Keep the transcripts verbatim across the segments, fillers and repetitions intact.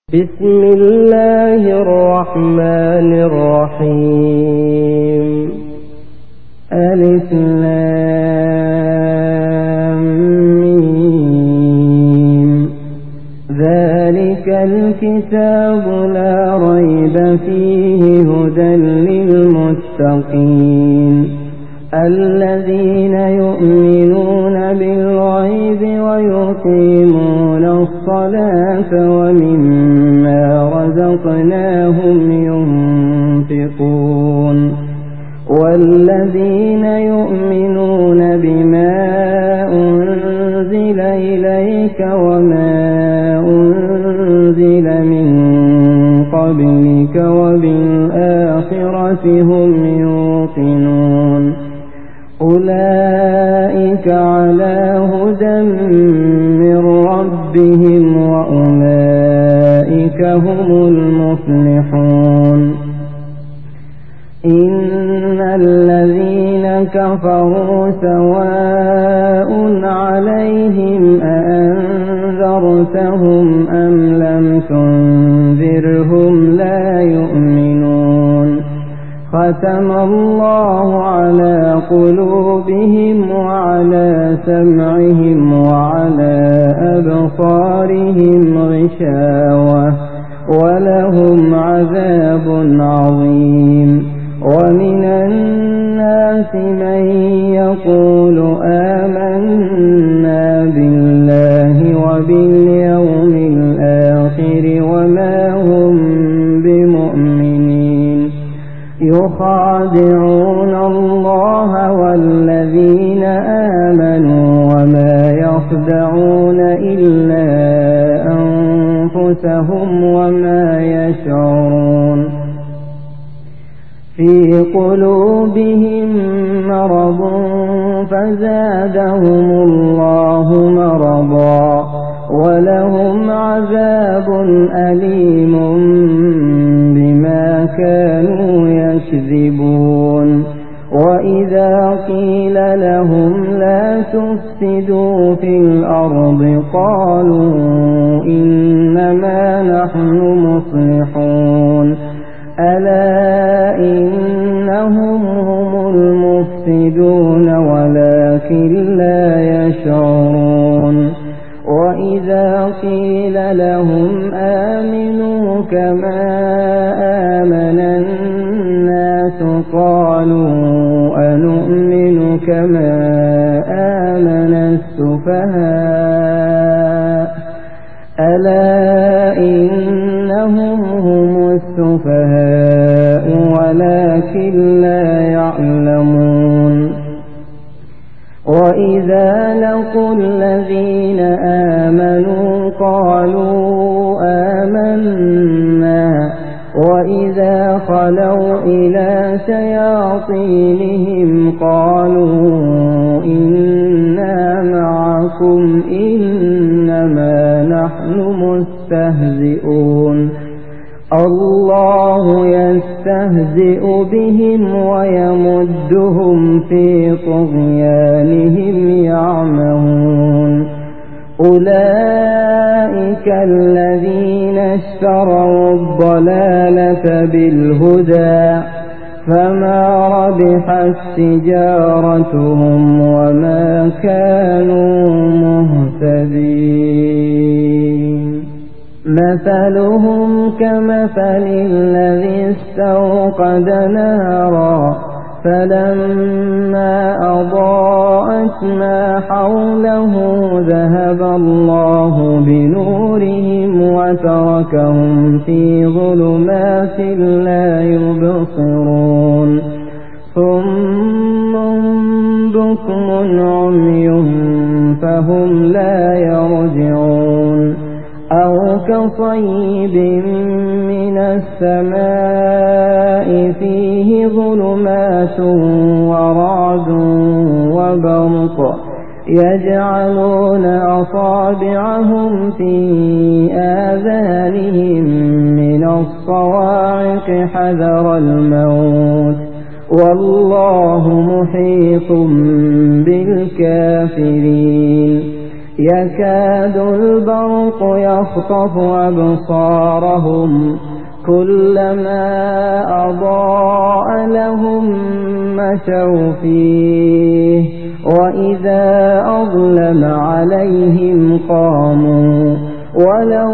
بسم الله الرحمن الرحيم. ألف لام ميم. ذلك الكتاب لا ريب فيه هدى للمتقين الذين يؤمنون بالغيب ويقيمون الصلاة ومما رزقناهم ينفقون والذين يؤمنون بما أنزل إليك وما أنزل من قبلك وبالآخرة هم يوقنون أولئك على هدى من ربهم وأولئك هم المفلحون. إن الذين كفروا سواء عليهم أأنذرتهم أم لم تنذرهم لا يؤمنون. ختم الله على قلوبهم وعلى سمعهم وعلى أبصارهم غشاوة ولهم عذاب عظيم. ومن الناس من يقول آمنا بالله وباليوم الآخر وما هم بمؤمنين يخادعون الله والذين آمنوا وما يخدعون إلا أنفسهم وما يشعرون. في قلوبهم مرض فزادهم الله مرضا ولهم عذاب أليم بما كانوا يكذبون. وإذا قيل لهم لا تفسدوا في الأرض قالوا إنما نحن مصلحون. ألا إنهم هم المفسدون ولكن لا يشعرون. وإذا قيل لهم آمنوا كما آمن الناس قالوا أنؤمن كما آمن السفهاء. ألا إنهم هم السفهاء ولكن لا يعلمون. وإذا لقوا الذين آمنوا قالوا آمنا وإذا خلوا إلى شياطينهم قالوا إنا معكم إنما نحن مستهزئون. الله يستهزئ بهم ويمدهم في طغيانهم يعمهون. أولئك الذين اشتروا الضلالة بالهدى فما ربحت تجارتهم وما كانوا مهتدين. مثلهم كمثل الذي استوقد نارا فلما أضاءت ما حوله ذهب الله بنورهم وتركهم في ظلمات لا يبصرون. صم بكم عمي فهم لا يرجعون. أو كصيب من السماء فيه ظلمات ورعد وبرق يجعلون أصابعهم في آذانهم من الصواعق حذر الموت والله محيط بالكافرين. يكاد البرق يخطف أبصارهم كلما أضاء لهم مشوا فيه وإذا أظلم عليهم قاموا ولو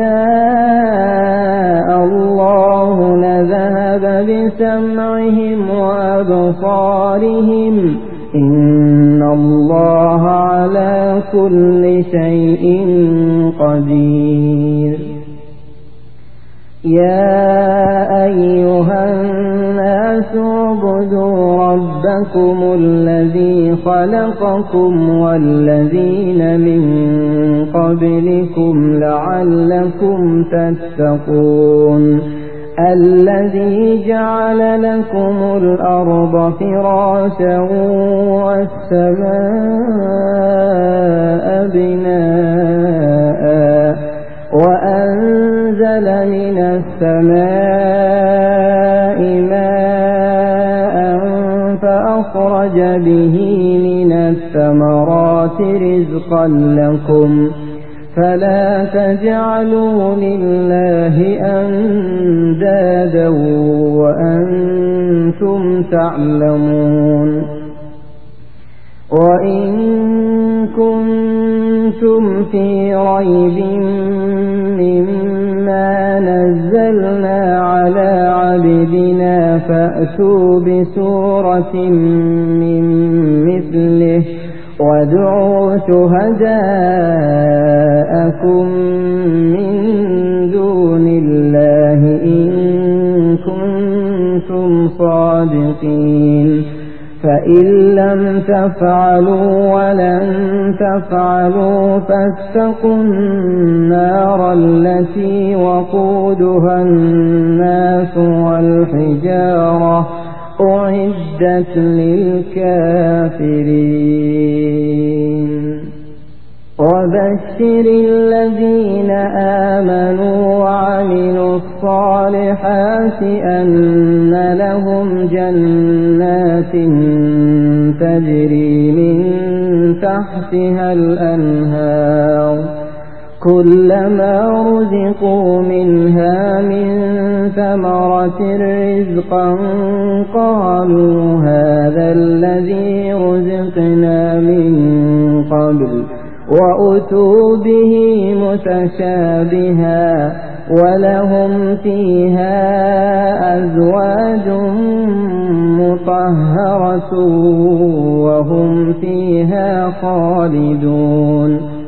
شاء الله لذهب بسمعهم وأبصارهم إن الله على كل شيء قدير. يا أيها الناس اعبدوا ربكم الذي خلقكم والذين من قبلكم لعلكم تتقون الذي جعل لكم الأرض فراشا والسماء بناء وأنزل من السماء ماء فأخرج به من الثمرات رزقا لكم فلا تجعلوا لله أندادا وأنتم تعلمون. وإن كنتم في ريب مما نزلنا على عبدنا فأتوا بسورة من مثله وادعوا شهداءكم من دون الله إن كنتم صادقين فإن لم تفعلوا ولن تفعلوا فاتقوا النار التي وقودها الناس والحجارة أعدت للكافرين. وبشر الذين آمنوا وعملوا الصالحات أن لهم جنات تجري من تحتها الأنهار كلما رزقوا منها من ثمرة رزقا قالوا هذا الذي رزقنا من قبل وأتوا به متشابها ولهم فيها أزواج مطهرة وهم فيها خالدون.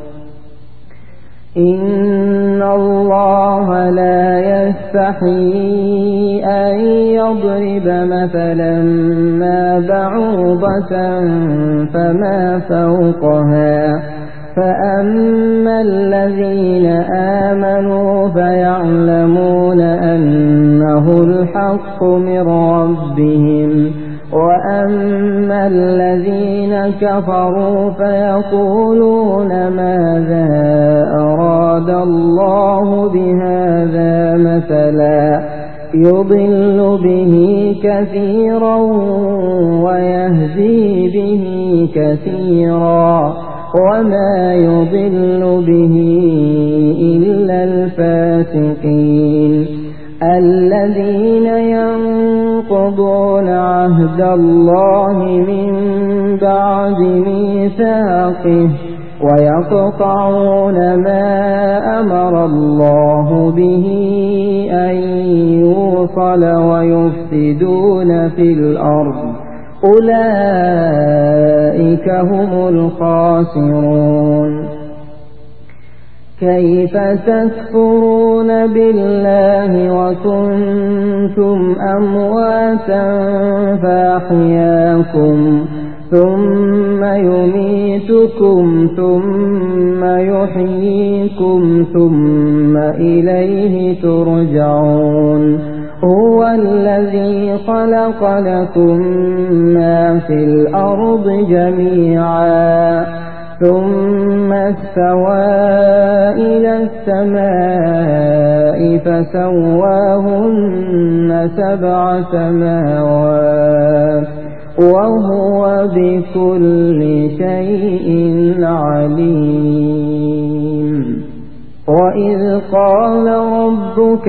إن الله لا يستحيي أن يضرب مثلا ما بعوضة فما فوقها فأما الذين آمنوا فيعلمون أنه الحق من ربهم وأما الذين كفروا فيقولون ماذا أراد الله بهذا مثلا يضل به كثيرا ويهدي به كثيرا وما يضل به إلا الفاسقين الذين ينقضون عهد الله من بعد ميثاقه ويقطعون ما أمر الله به أن يوصل ويفسدون في الأرض أولئك هم الخاسرون. كيف تكفرون بالله وكنتم أمواتا فأحياكم ثم يميتكم ثم يحييكم ثم إليه ترجعون. هو الذي خلق لكم ما في الأرض جميعا ثم استوى إلى السماء فسواهن سبع سماوات وهو بكل شيء عليم. وإذ قال ربك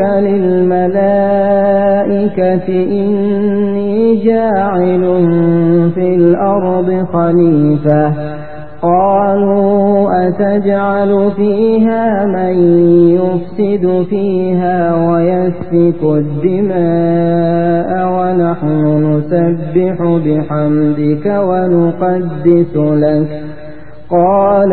للملائكة إني جاعل في الأرض خليفة قالوا أتجعل فيها من يفسد فيها ويسفك الدماء ونحن نسبح بحمدك ونقدس لك قال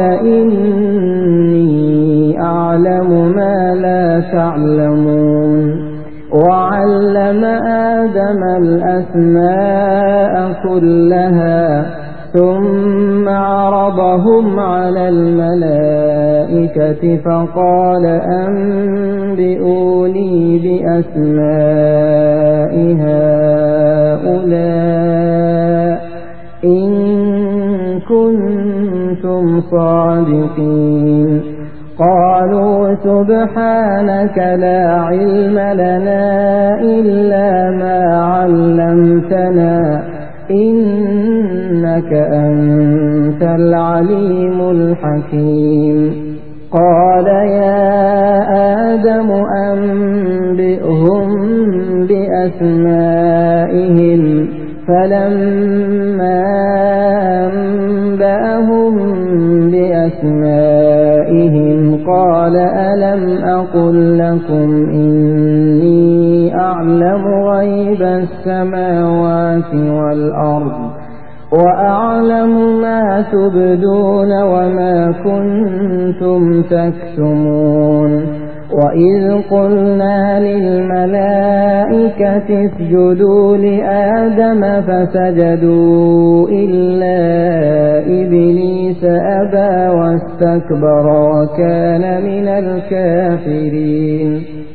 إني أعلم ما لا تعلمون وعلم آدم الأسماء كلها ثم عرضهم على الملائكة فقال أنبئوني بأسماء هؤلاء إن كنتم صادقين قالوا سبحانك لا علم لنا إلا ما علمتنا إنك أنت العليم الحكيم قال يا آدم أنبئهم بأسمائهم فلما أنبأهم بأسمائهم قال ألم أقل لكم إني أعلم غيب السماوات والأرض وأعلم ما تبدون وما كنتم تكتمون وإذ قلنا للملائكة اسجدوا لآدم فسجدوا إلا إبليس أبى واستكبر وكان من الكافرين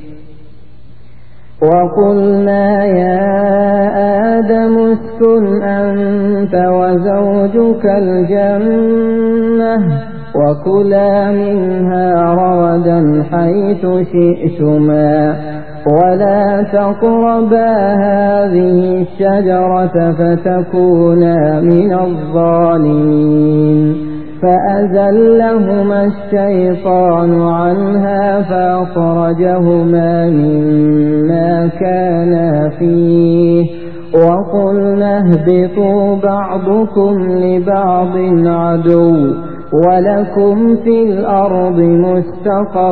وقلنا يا آدم اسكن أنت وزوجك الجنة وكلا منها رغدا حيث شئتما ولا تقربا هذه الشجرة فتكونا من الظالمين فأزلهما الشيطان عنها فأخرجهما مما كانا فيه وقلنا اهبطوا بعضكم لبعض عدو ولكم في الأرض مستقر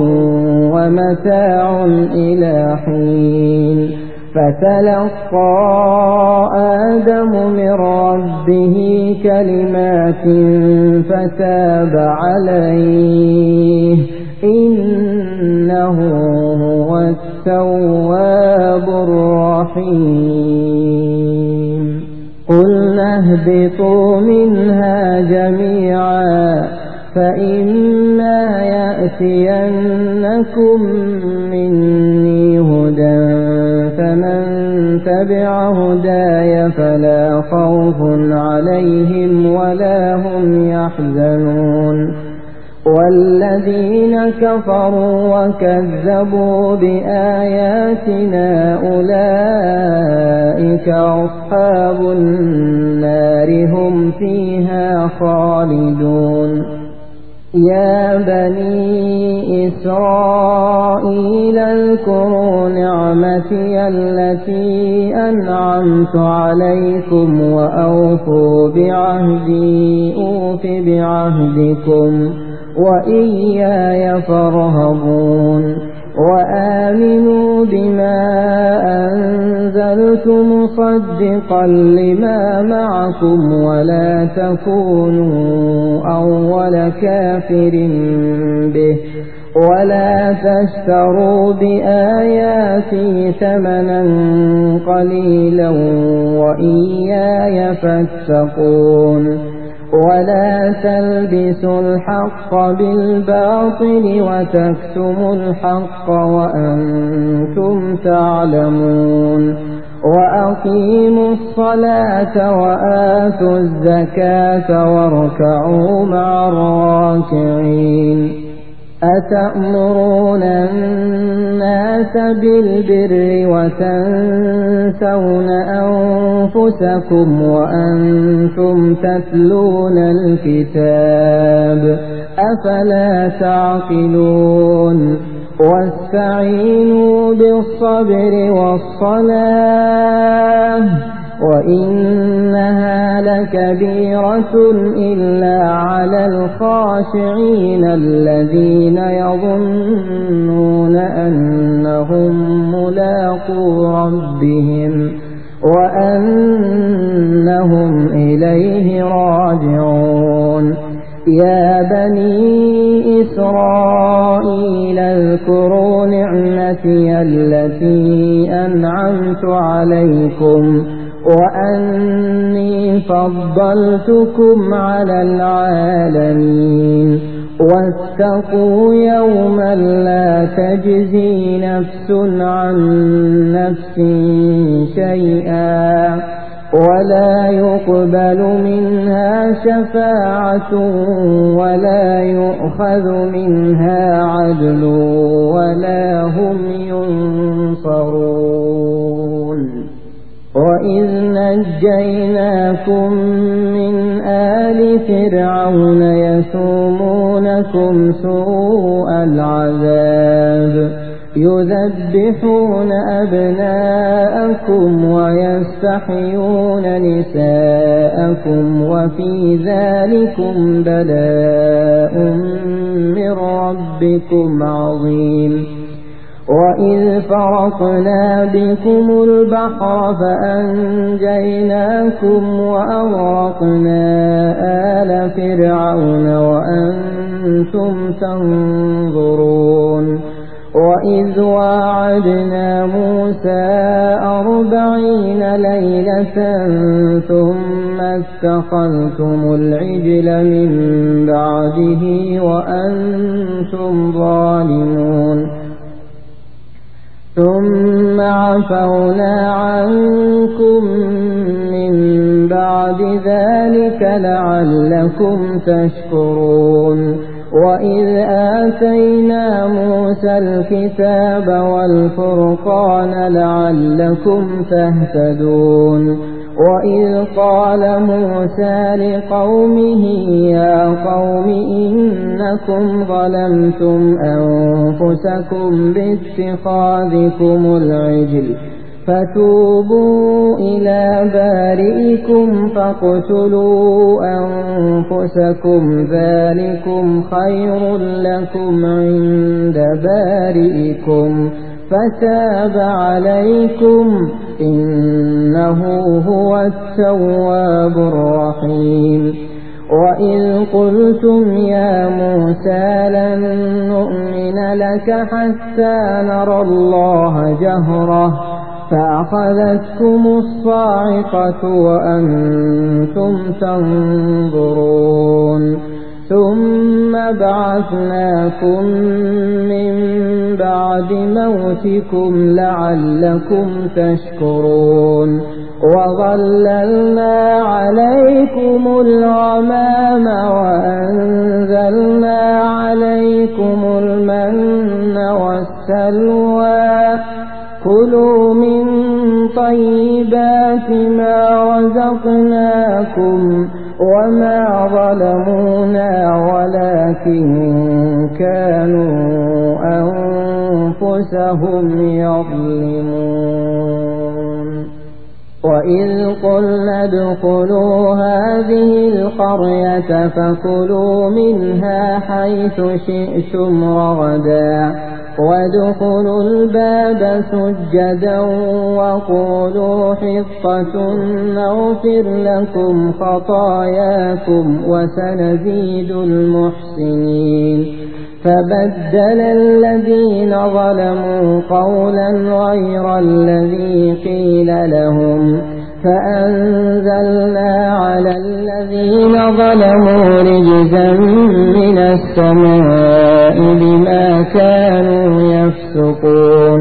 ومتاع إلى حين فتلقى آدم من ربه كلمات فتاب عليه إنه هو التواب الرحيم قلنا اهبطوا منها جميعا فإما يأتينكم مني هدى فمن تبع هداي فلا خوف عليهم ولا هم يحزنون والذين كفروا وكذبوا بآياتنا أولئك أصحاب النار هم فيها خالدون يا بني إسرائيل اذكروا نعمتي التي أنعمت عليكم وأوفوا بعهدي أوف بعهدكم وإياي فارهبون وآمنوا بما أنزلت مصدقا لما معكم ولا تكونوا أول كافر به ولا تشتروا بآياتي ثمنا قليلا وإياي فاتقون ولا تلبسوا الحق بالباطل وتكتموا الحق وأنتم تعلمون وأقيموا الصلاة وآتوا الزكاة واركعوا مع الراكعين أتأمرون الناس بالبر وتنسون أنفسكم وأنتم تتلون الكتاب أفلا تعقلون واستعينوا بالصبر والصلاة وإنها لكبيرة إلا على الخاشعين الذين يظنون أنهم ملاقو ربهم وأنهم إليه راجعون يا بني إسرائيل اذكروا نعمتي التي أنعمت عليكم وأني فضلتكم على العالمين واتقوا يوما لا تجزي نفس عن نفس شيئا ولا يقبل منها شفاعة ولا يؤخذ منها عدل ولا هم ينصرون وإذ نجيناكم من آل فرعون يسومونكم سوء العذاب يذبحون أبناءكم ويستحيون نساءكم وفي ذلكم بلاء من ربكم عظيم وإذ فرقنا بكم البحر فأنجيناكم وأغرقنا آل فرعون وأنتم تنظرون وإذ واعدنا موسى أربعين ليلة ثم اتخذتم العجل من بعده وأنتم ظالمون ثم عفونا عنكم من بعد ذلك لعلكم تشكرون وإذ آتينا موسى الكتاب والفرقان لعلكم تهتدون وإذ قال موسى لقومه يا قوم إنكم ظلمتم أنفسكم باتخاذكم العجل فتوبوا إلى بارئكم فاقتلوا أنفسكم ذلكم خير لكم عند بارئكم فتاب عليكم إنه هو التواب الرحيم وإذ قلتم يا موسى لن نؤمن لك حتى نرى الله جهرة فأخذتكم الصاعقة وأنتم تنظرون ثم بعثناكم من بعد موتكم لعلكم تشكرون وظللنا عليكم الغمام وأنزلنا عليكم المن والسلوى كلوا من طيبات ما رزقناكم وما ظلمونا ولكن كانوا أنفسهم يظلمون وإذ قلنا ادخلوا هذه القرية فكلوا منها حيث شئتم رغدا وادخلوا الباب سجدا وقولوا حطة نغفر لكم خطاياكم وسنزيد المحسنين فبدل الذين ظلموا قولا غير الذي قيل لهم فأنزلنا على الذين ظلموا رجزا من السماء بما كانوا يفسقون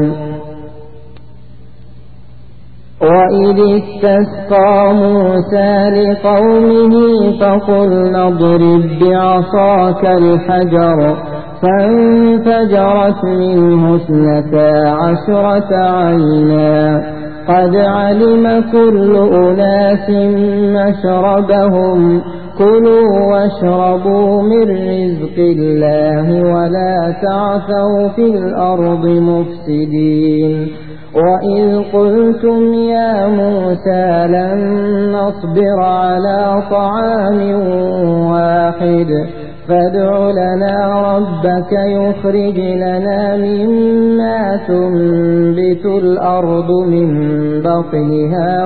وإذ استسقى موسى لقومه فقلنا اضرب بعصاك الحجر فانفجرت منه اثنتا عشرة عينا قد علم كل أناس مشربهم كلوا واشربوا من رزق الله ولا تعثوا في الأرض مفسدين وإذ قلتم يا موسى لن نصبر على طعام واحد فادع لنا ربك يخرج لنا مما تنبت الأرض من بقلها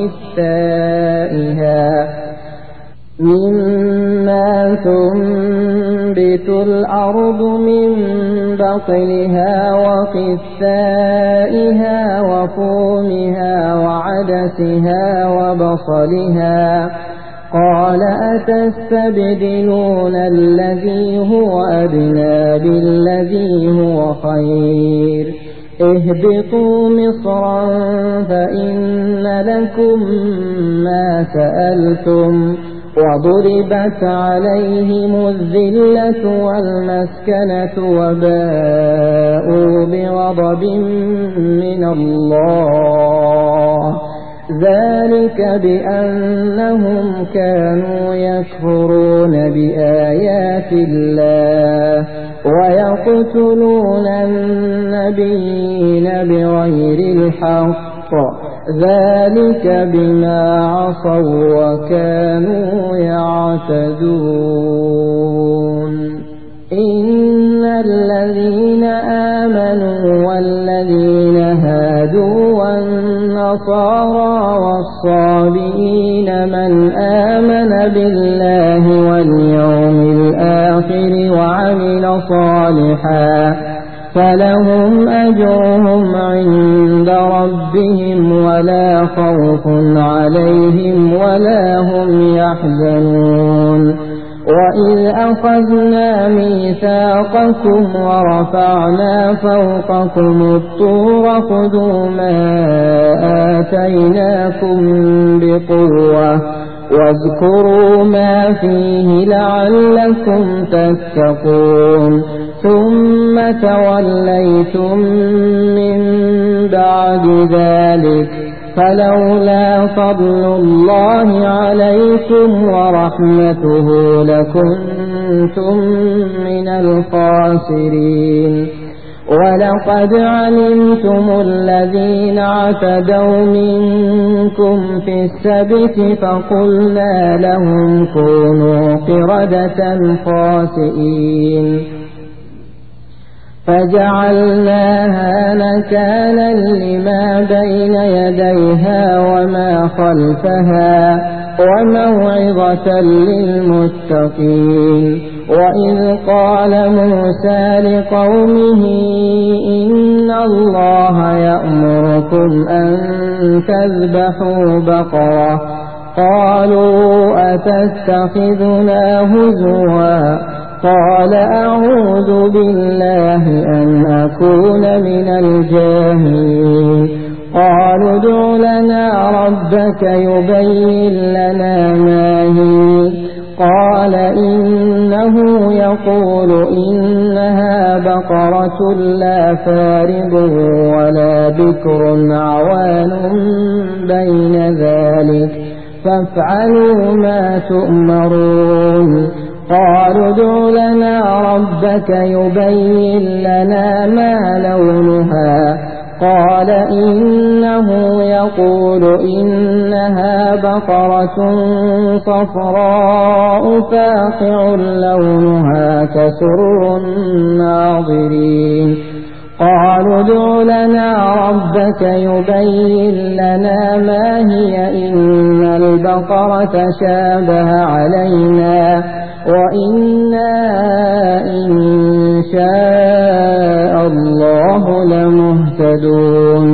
وقثائها مما تنبت الأرض من بقلها وقثائها وفومها وعدسها وبصلها قال أتستبدلون الذي هو أدنى بالذي هو خير اهبطوا مصرا فإن لكم ما سألتم وضربت عليهم الذلة والمسكنة وباءوا بغضب من الله ذلك بأنهم كانوا يكفرون بآيات الله ويقتلون النبيين بغير الحق ذلك بما عصوا وكانوا يعتدون إن الذين آمنوا والذين هادوا والنصارى والصابئين من آمن بالله واليوم الآخر وعمل صالحا فلهم أجرهم عند ربهم ولا خوف عليهم ولا هم يحزنون وإذ أخذنا ميثاقكم ورفعنا فوقكم الطور خذوا ما آتيناكم بقوة واذكروا ما فيه لعلكم تتقون ثم توليتم من بعد ذلك فلولا فضل الله عليكم ورحمته لكنتم من الخاسرين ولقد علمتم الذين اعتدوا منكم في السبت فقلنا لهم كونوا قردة خاسئين فجعلناها نكالا لما بين يديها وما خلفها وموعظة للمتقين وإذ قال موسى لقومه إن الله يأمركم أن تذبحوا بقرة قالوا أتتخذنا هزوا قال أعوذ بالله أن أكون من الجاهلين قالوا ادع لنا ربك يبين لنا ما هي قال إنه يقول إنها بقرة لا فارض ولا بكر عوان بين ذلك فافعلوا ما تؤمرون قالوا ادع لنا ربك يبين لنا ما لونها قال إنه يقول إنها بقرة صفراء فاقع لونها تسر الناظرين قالوا ادع لنا ربك يبين لنا ما هي إن البقرة شابه علينا وإنا إن شاء الله لمهتدون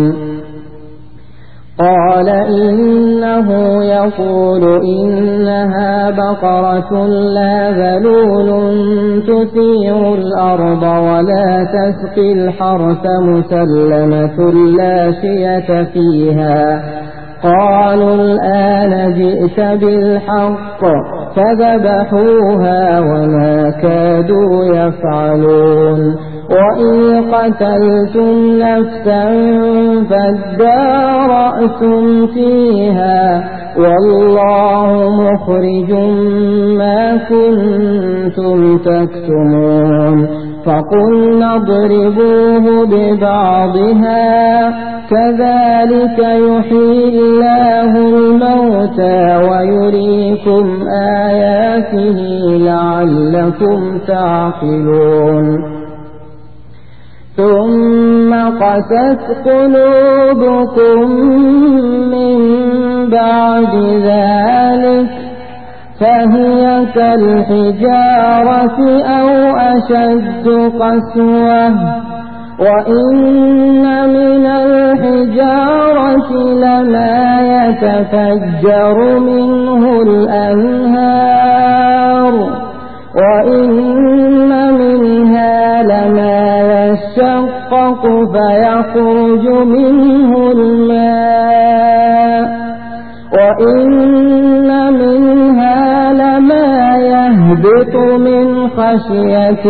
قال إنه يقول إنها بقرة لا ذلول تثير الأرض ولا تسقي الحرث مسلمة لا شية فيها قالوا الآن جئت بالحق فذبحوها وما كادوا يفعلون وإن قتلتم نفسا فادارأتم فيها والله مخرج ما كنتم تكتمون فقلنا اضربوه ببعضها كذلك يحيي الله الموتى ويريكم آياته لعلكم تعقلون ثم قست قلوبكم من بعد ذلك فهي كالحجارة أو أشد قسوة وإن من الحجارة لما يتفجر منه الأنهار وإن منها لما يشقق فيخرج منه الماء وإن منها لما يهبط من خشية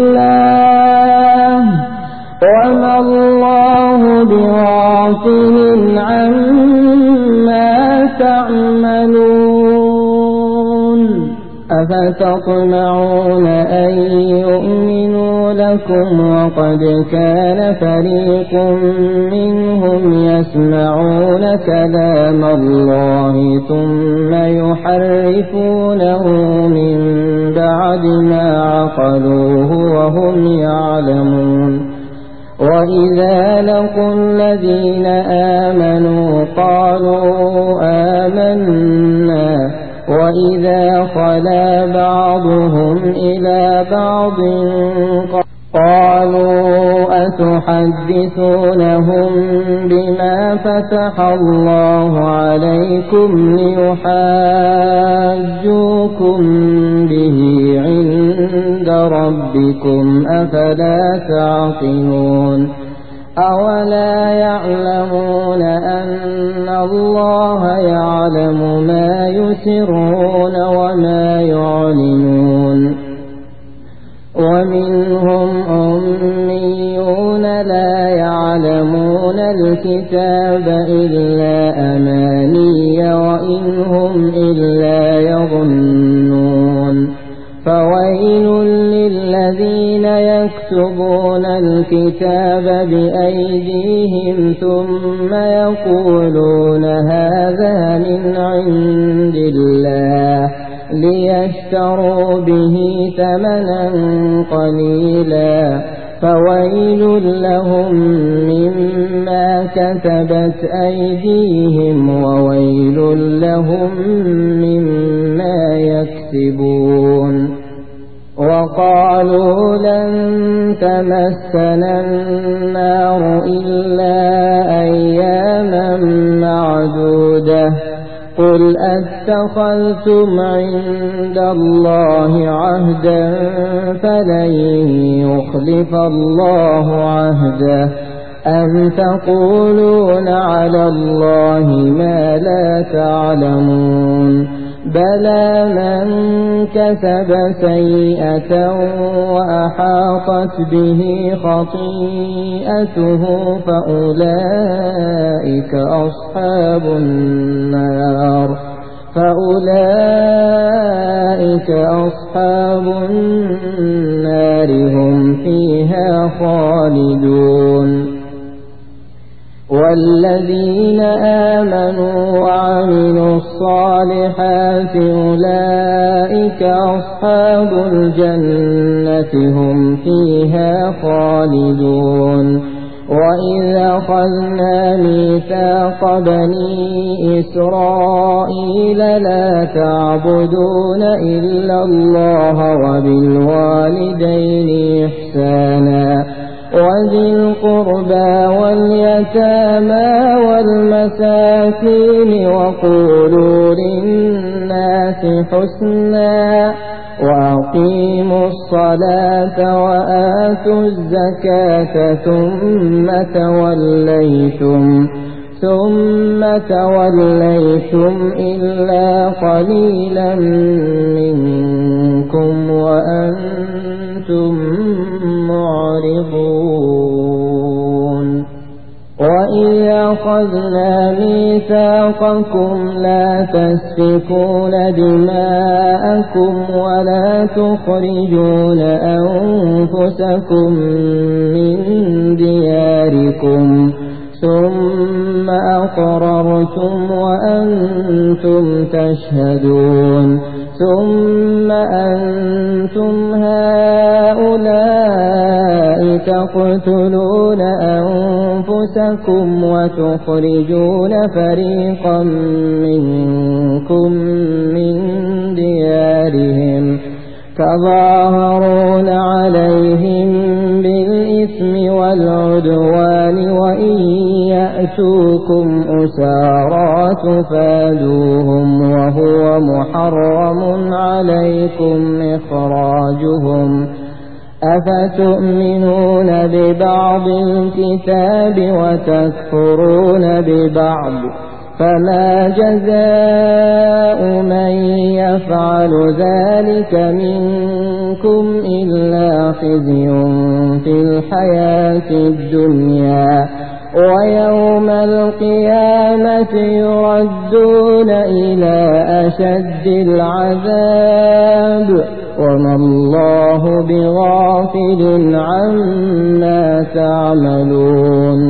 الله وما الله بغافل عما تعملون أفتطمعون أن يؤمنوا لكم وقد كان فريق منهم يسمعون كلام الله ثم يحرفونه من بعد ما عقلوه وهم يعلمون وإذا لقوا الذين آمنوا قالوا آمنا وإذا خلا بعضهم إلى بعض قالوا أتحدثونهم بما فتح الله عليكم ليحاجوكم به عند ربكم أفلا تعقلون أولا يعلمون أن الله يعلم ما يسرون وما يعلنون ومنهم أميون لا يعلمون الكتاب إلا أماني وإن هم إلا يظنون فويل للذين يكتبون الكتاب بأيديهم ثم يقولون هذا من عند الله ليشتروا به ثمنا قليلا فويل لهم مما كتبت أيديهم وويل لهم مما يكسبون وقالوا لن تمسنا النار إلا أياما معدودة قل أتخذتم عند الله عهدا فلن يخلف الله عهده أم تقولون على الله ما لا تعلمون بلى من كسب سيئة وأحاطت به خطيئته فأولئك أصحاب النار فأولئك أصحاب النار هم فيها خالدون والذين آمنوا وعملوا الصالحات أولئك أصحاب الجنة هم فيها خالدون وإذ أخذنا ميثاق بني إسرائيل لا تعبدون إلا الله وبالوالدين إحسانا وذي القربى واليتامى والمساكين وقولوا للناس حسنا وأقيموا الصلاة وآتوا الزكاة ثم توليتم ثم توليتم إلا قليلا منكم وأنتم معرضون وإذ أخذنا ميثاقكم لا تسفكون دماءكم ولا تخرجون أنفسكم من دياركم ثم أقررتم وأنتم تشهدون ثم أنتم هؤلاء تقتلون أنفسكم وتخرجون فريقا منكم من ديارهم تظاهرون عليهم بالإثم والعدوان وإن يأتوكم أسارى تفادوهم وهو محرم عليكم إخراجهم أفتؤمنون ببعض الكتاب وتكفرون ببعض فما جزاء من يفعل ذلك منكم إلا خزي في الحياة الدنيا ويوم القيامة يردون إلى أشد العذاب وما الله بغافل عما تعملون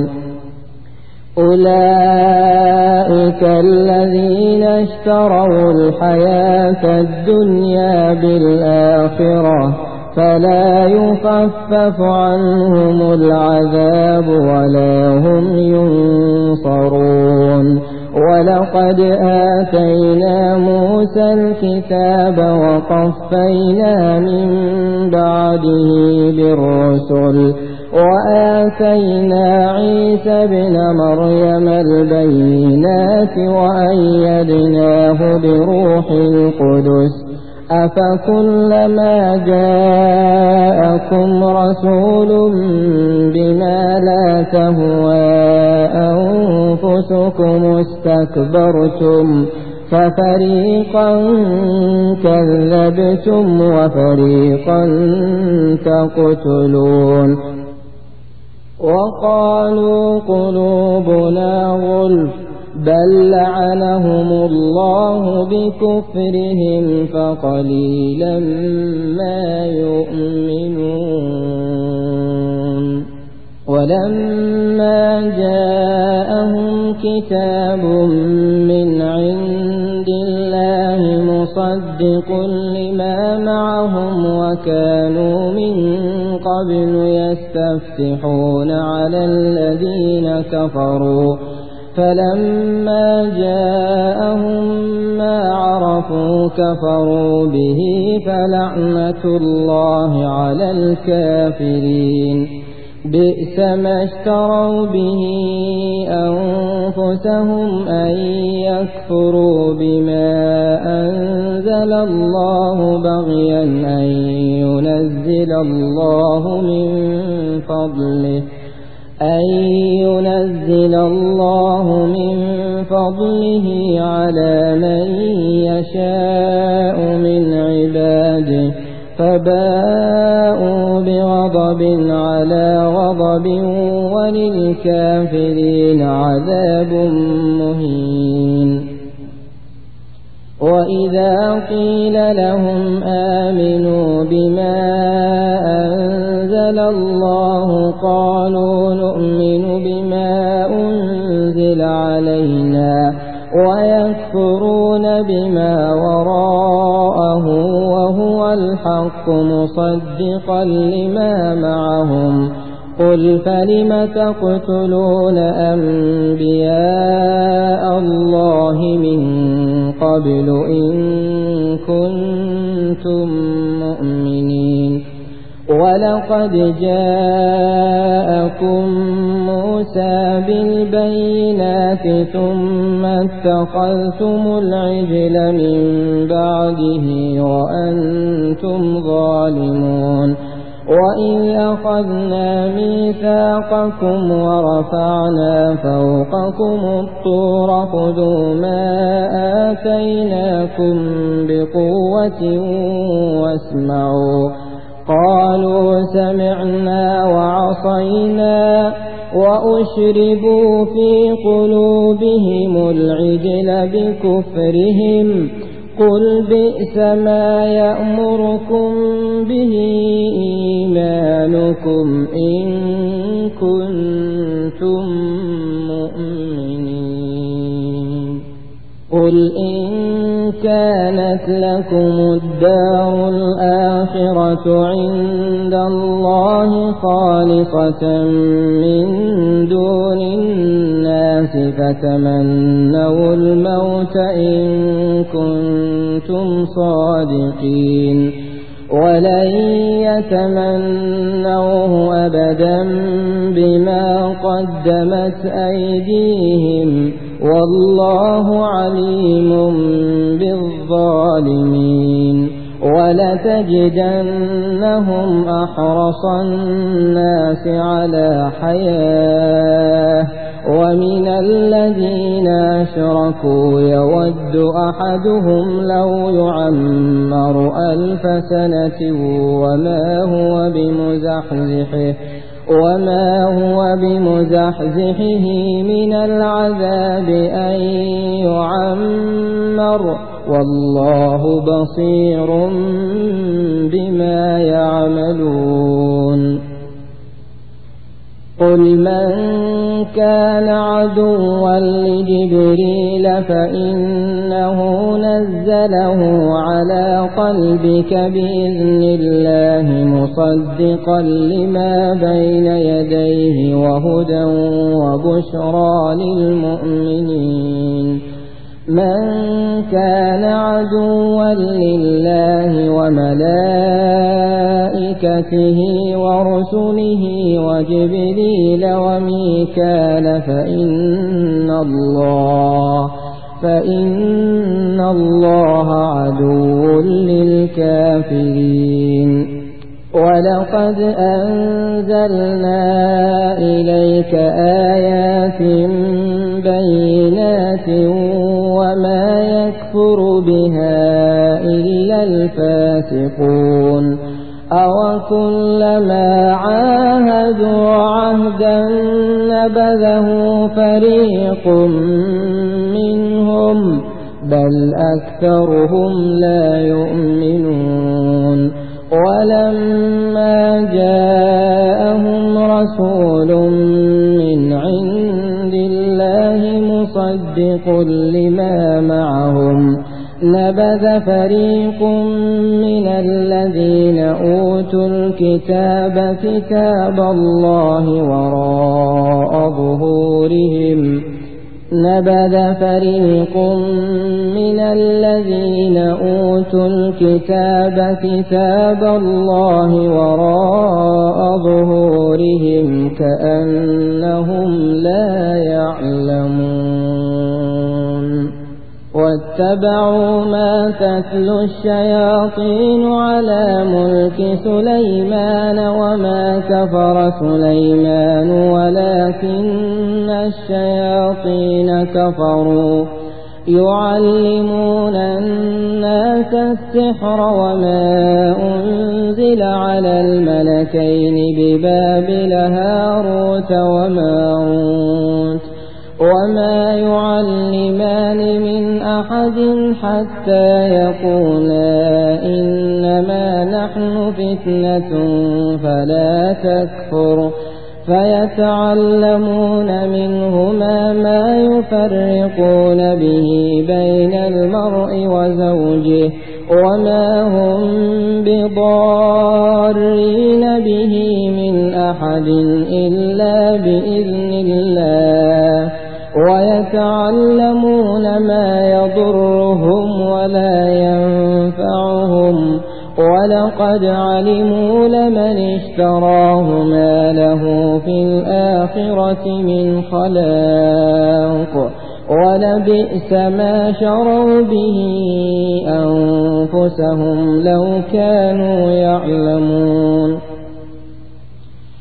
أولئك الذين اشتروا الحياة الدنيا بالآخرة فلا يخفف عنهم العذاب ولا هم ينصرون ولقد آتينا موسى الكتاب وقفينا من بعده بالرسل وآتينا عيسى ابن مريم البينات وأيدناه بروح القدس أفكلما جاءكم رسول بما لا تهوى أنفسكم استكبرتم ففريقا كذبتم وفريقا تقتلون وقالوا قلوبنا غلف بل لعنهم الله بكفرهم فقليلا ما يؤمنون ولما جاءهم كتاب من عند الله مصدق لما معهم وكانوا من قبل يستفتحون على الذين كفروا فلما جاءهم ما عرفوا كفروا به فلعنة الله على الكافرين بئس ما اشتروا به أنفسهم أن يكفروا بما أنزل الله بغيا أن ينزل الله من فضله أن ينزل الله من فضله على من يشاء من عباده فباءوا بغضب على غضب وللكافرين عذاب مهين وإذا قيل لهم آمنوا بما أنزل الله قالوا نؤمن بما أنزل علينا ويكفرون بما وراءه وهو الحق مصدقا لما معهم قل فلم تقتلون أنبياء الله من قبل إن كنتم مؤمنين ولقد جاءكم موسى بالبينات ثم اتخذتم العجل من بعده وأنتم ظالمون وإذ أخذنا ميثاقكم ورفعنا فوقكم الطور خذوا ما آتيناكم بقوة واسمعوا قالوا سمعنا وعصينا وأشربوا في قلوبهم العجل بكفرهم قل بئس ما يأمركم به إيمانكم إن كنتم مؤمنين قل إن كانت لكم الدار الآخرة عند الله خالصة من دون الناس فتمنوا الموت إن كنتم صادقين ولن يتمنوه أبدا بما قدمت أيديهم والله عليم بالظالمين ولتجدنهم أحرص الناس على حياة ومن الذين أشركوا يود أحدهم لو يعمر ألف سنة وما هو بمزحزحه وما هو بمزحزحه من العذاب أن يعمر والله بصير بما يعملون قل من كان عدوا لجبريل فإنه نزله على قلبك بإذن الله مصدقا لما بين يديه وهدى وبشرى للمؤمنين من كان عدوا لله وملائكته ورسله وجبريل وميكال فإن الله فإن الله عدو للكافرين ولقد أنزلنا إليك آيات بينات وما يكفر بها إلا الفاسقون أوكلما عاهدوا عهدا نبذه فريق منهم بل أكثرهم لا يؤمنون ولما جاءهم رسول من عند الله مصدق لما معهم نبذ فريق من الذين أوتوا الكتاب كتاب الله وراء ظهورهم نبذ فريق من الذين أوتوا الكتاب كتاب الله وراء ظهورهم كأنهم لا يعلمون واتبعوا ما تتلو الشياطين على ملك سليمان وما كفر سليمان ولكن الشياطين كفروا يعلمون الناس السحر وما أنزل على الملكين ببابل هاروت وماروت وما يعلمان من أحد حتى يقولا إنما نحن فتنة فلا تكفر فيتعلمون منهما ما يفرقون به بين المرء وزوجه وما هم بضارين به من أحد إلا بإذن الله ويتعلمون ما يضرهم ولا ينفعهم ولقد علموا لمن اشتراه ما له في الآخرة من خلاق ولبئس ما شروا به أنفسهم لو كانوا يعلمون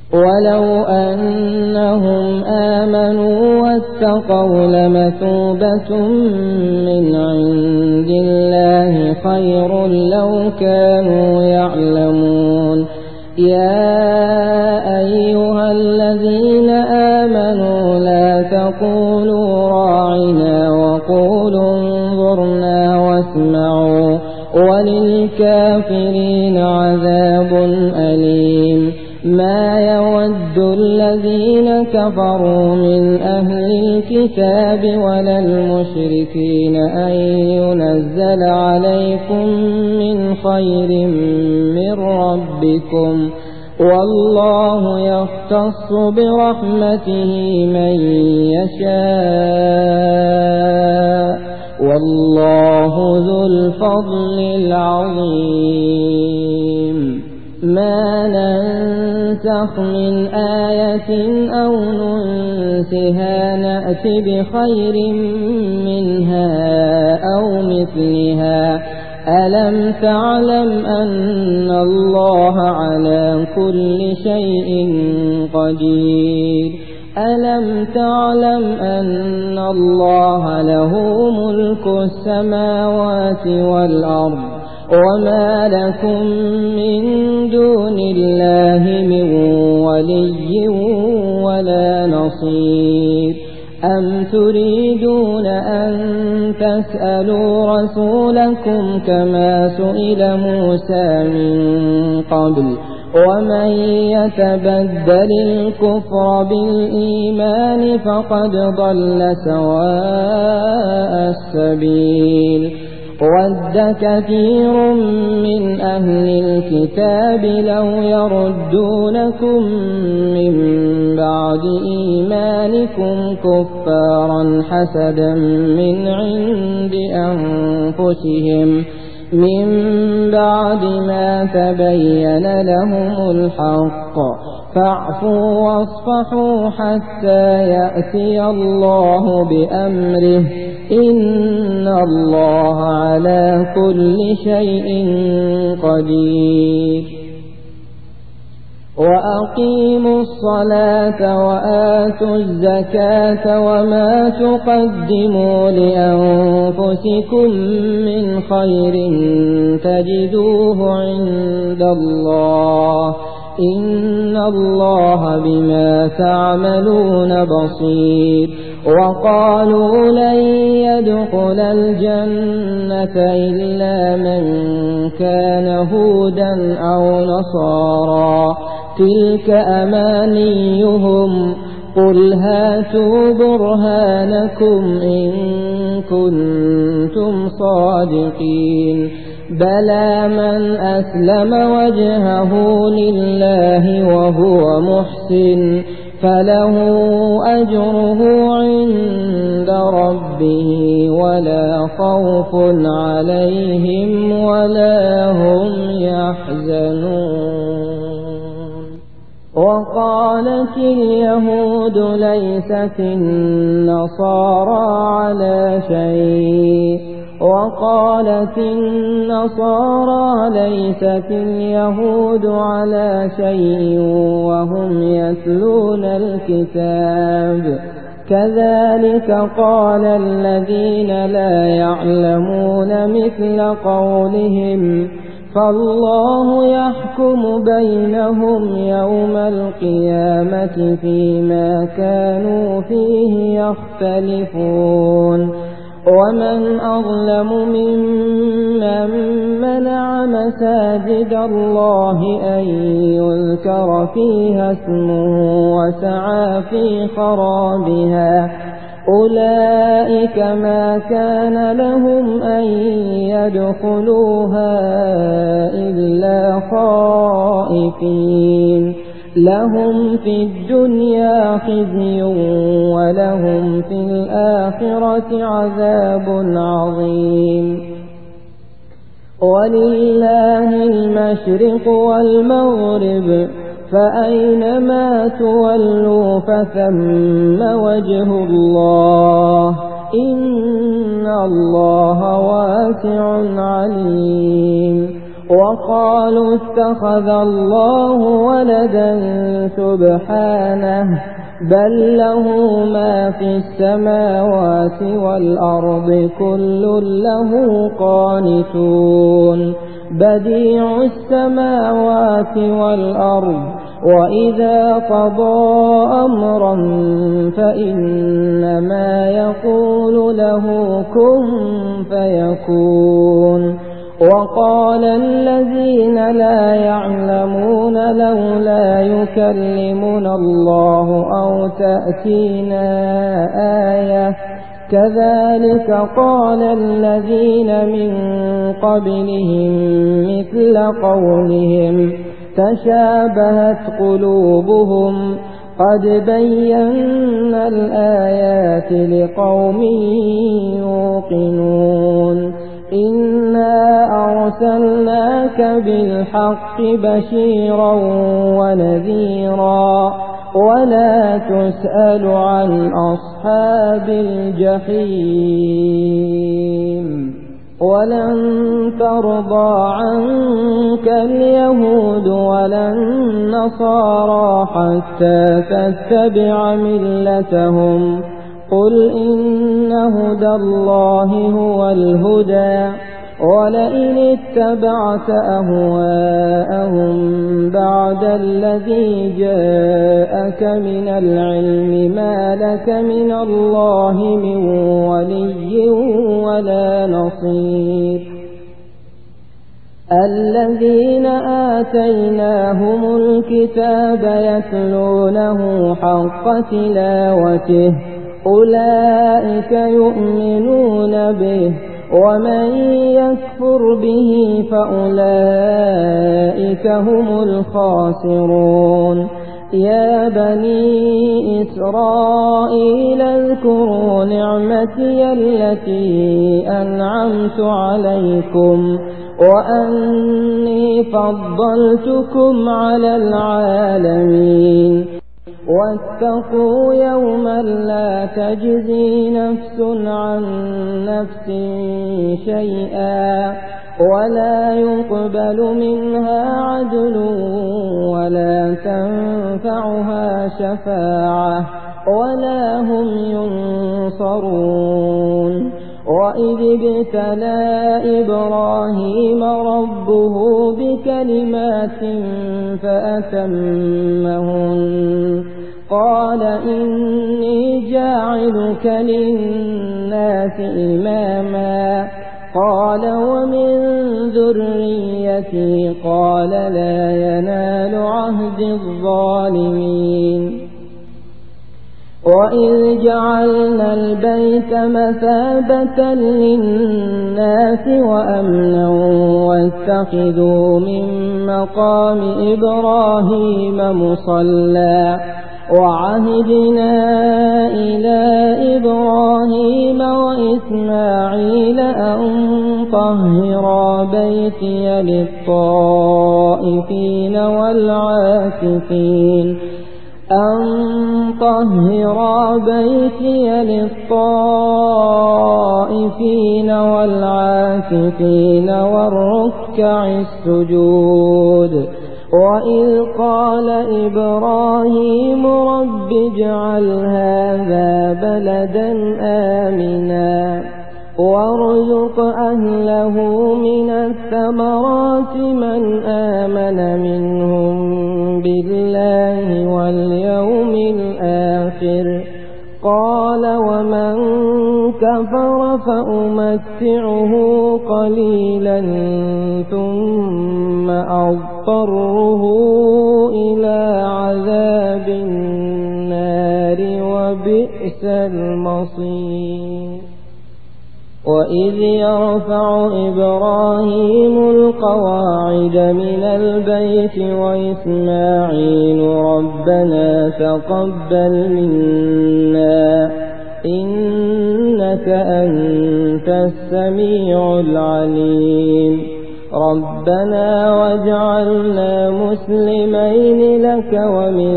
ولو أنهم آمنوا واتقوا لمثوبة من عند الله خير لو كانوا يعلمون. يا أيها الذين آمنوا لا تقولوا راعنا وقولوا انظرنا واسمعوا وللكافرين عذاب أليم. ما يود الذين كفروا من أهل الكتاب ولا المشركين أن ينزل عليكم من خير من ربكم والله يختص برحمته من يشاء والله ذو الفضل العظيم. ما ننسخ من آية أو ننسها نأت بخير منها أو مثلها. ألم تعلم أن الله على كل شيء قدير؟ ألم تعلم أن الله له ملك السماوات والأرض وما لكم من دون الله من ولي ولا نصير؟ أم تريدون أن تسألوا رسولكم كما سئل موسى من قبل ومن يتبدل الكفر بالإيمان فقد ضل سواء السبيل. ود كثير من أهل الكتاب لو يردونكم من بعد إيمانكم كفارا حسدا من عند أنفسهم من بعد ما تبين لهم الحق فاعفوا واصفحوا حتى يأتي الله بأمره إن الله على كل شيء قدير. وأقيموا الصلاة وآتوا الزكاة وما تقدموا لأنفسكم من خير تجدوه عند الله إن الله بما تعملون بصير. وقالوا لن يدخل الجنة إلا من كان هودا أو نصارى تلك أمانيهم قل هاتوا برهانكم إن كنتم صادقين. بلى من أسلم وجهه لله وهو محسن فله أجره عند ربه ولا خوف عليهم ولا هم يحزنون. وقالت اليهود ليست النصارى على شيء وقالت النصارى ليست اليهود على شيء وهم يتلون الكتاب كذلك قال الذين لا يعلمون مثل قولهم فالله يحكم بينهم يوم القيامة فيما كانوا فيه يختلفون. ومن أظلم ممن منع مساجد الله أن يذكر فيها اسمه وسعى في خرابها أولئك ما كان لهم أن يدخلوها إلا خائفين لهم في الدنيا خزي ولهم في الآخرة عذاب عظيم. ولله المشرق والمغرب فأينما تولوا فثم وجه الله إن الله واسع عليم. وقالوا اتخذ الله ولدا سبحانه بل له ما في السماوات والأرض كل له قانتون بديع السماوات والأرض وإذا قضى أمرا فإنما يقول له كن فيكون وقال الذين لا يعلمون لولا يكلمنا الله أو تأتينا آية كذلك قال الذين من قبلهم مثل قولهم تشابهت قلوبهم قد بينا الآيات لقوم يوقنون إنا أرسلناك بالحق بشيرا ونذيرا ولا تسأل عن أصحاب الجحيم ولن ترضى عنك اليهود ولا النصارى حتى تتبع ملتهم قل إن هدى الله هو الهدى ولئن اتبعت أهواءهم بعد الذي جاءك من العلم ما لك من الله من ولي ولا نصير الذين آتيناهم الكتاب يتلونه حق تلاوته أولئك يؤمنون به ومن يكفر به فأولئك هم الخاسرون يا بني إسرائيل اذكروا نعمتي التي أنعمت عليكم وأني فضلتكم على العالمين واتقوا يوما لا تجزي نفس عن نفس شيئا ولا يقبل منها عدل ولا تنفعها شفاعة ولا هم ينصرون وإذ ابتلى إبراهيم ربه بكلمات فأتمهن قال إني جاعلك للناس إماما قال ومن ذريتي قال لا ينال عهد الظالمين وإذ جعلنا البيت مثابة للناس وأمنا واتخذوا من مقام إبراهيم مصلى وعهدنا إلى إبراهيم وإسماعيل أن طهرا بيتي للطائفين والعاكفين أن طهرا بيتي للطائفين والعاكفين والركع السجود وإذ قال إبراهيم رب اجعل هذا بلدا آمنا وارزق أهله من الثمرات من آمن منهم بالله واليوم الآخر قال ومن كفر فأمتعه قليلا ثم أضطره إلى عذاب النار وبئس المصير وإذ يرفع إبراهيم القواعد من البيت وإسماعيل ربنا تقبل منا إنك أنت السميع العليم ربنا واجعلنا مسلمين لك ومن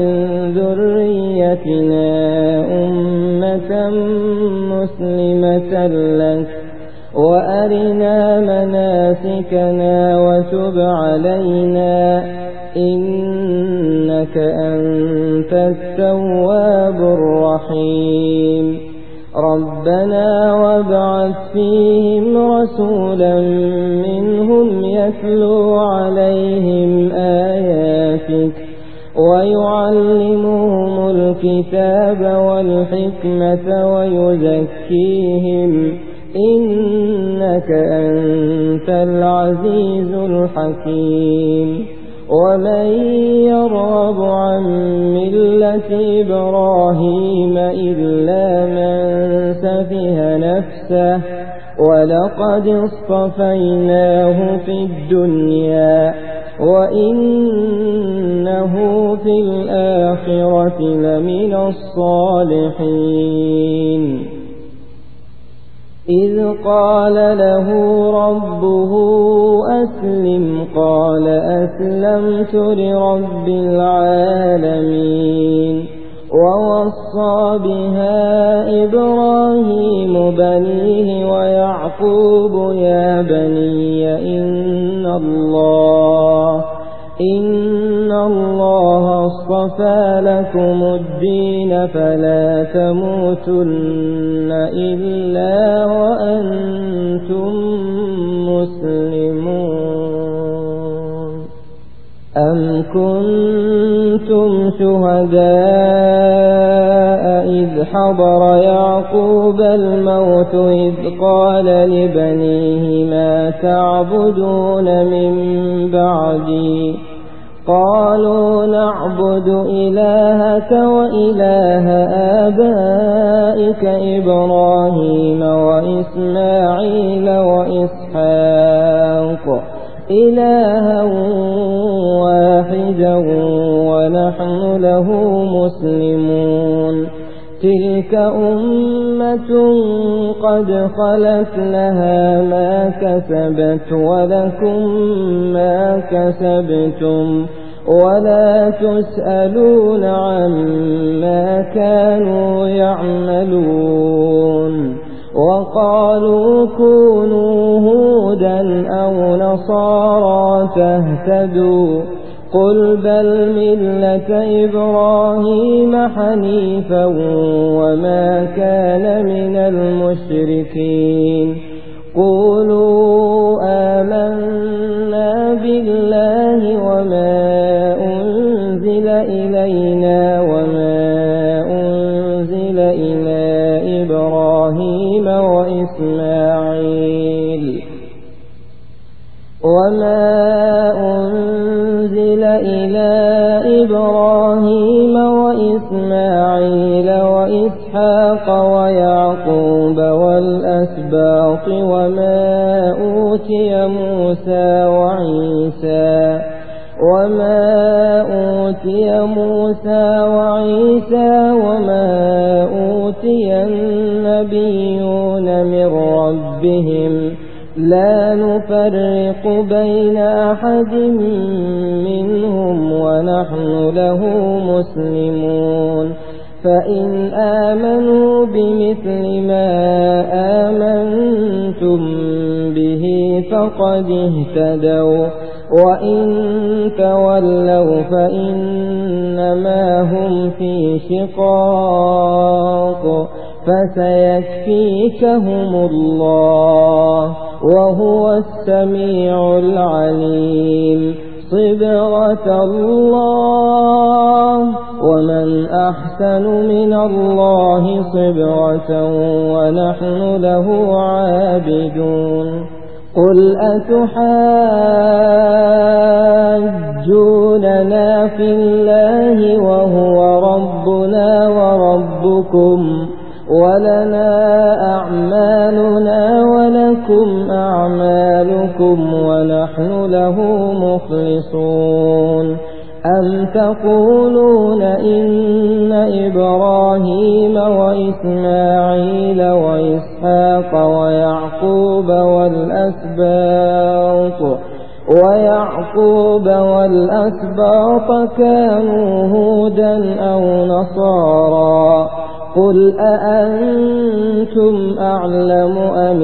ذريتنا أمة مسلمة لك وأرنا مناسكنا وتب علينا إنك أنت التواب الرحيم ربنا وابعث فيهم رسولا منهم يتلو عليهم آياتك ويعلمهم الكتاب والحكمة ويزكيهم إنك أنت العزيز الحكيم ومن يرغب عن ملة إبراهيم إلا من سفه نفسه ولقد اصطفيناه في الدنيا وإنه في الآخرة لمن الصالحين إذ قال له ربه أسلم قال أسلمت لرب العالمين ووصى بها إبراهيم بنيه ويعقوب يا بني إن الله إن الله اصطفى لكم الدين فلا تموتن إلا وأنتم مسلمون أم كنتم شهداء إذ حضر يعقوب الموت إذ قال لبنيه ما تعبدون من بعدي قالوا نعبد إلهك وإله آبائك إبراهيم وإسماعيل وإسحاق إلها واحدا ونحن له مسلمون تلك أمة قد خلت لها ما كسبت ولكم ما كسبتم ولا تسألون عما كانوا يعملون وقالوا كونوا هودا أو نصارى تهتدوا قل بل ملة إبراهيم حنيفا وما كان من المشركين قولوا آمنا بالله وما أنزل إلينا وما أنزل إلى إبراهيم وإسماعيل وما أنزل إلى إبراهيم وإسماعيل وإسحاق ويعقوب والأسباط وما أوتي موسى وعيسى وما أوتي موسى وعيسى وما أوتي النبيون من ربهم لا نفرق بين أحد منهم ونحن له مسلمون فإن آمنوا بمثل ما آمنتم به فقد اهتدوا وإن تولوا فإنما هم في شقاق فسيكفيكهم الله وهو السميع العليم صبغة الله ومن أحسن من الله صبغة ونحن له عابدون قل أتحاجوننا في الله وهو ربنا وربكم ولنا أعمالنا ولكم أعمالكم ونحن له مخلصون أم تقولون إن إبراهيم وإسماعيل وإسحاق ويعقوب والأسباط ويعقوب والأسباط كانوا هودا أو نصارى قل أأنتم أعلم أم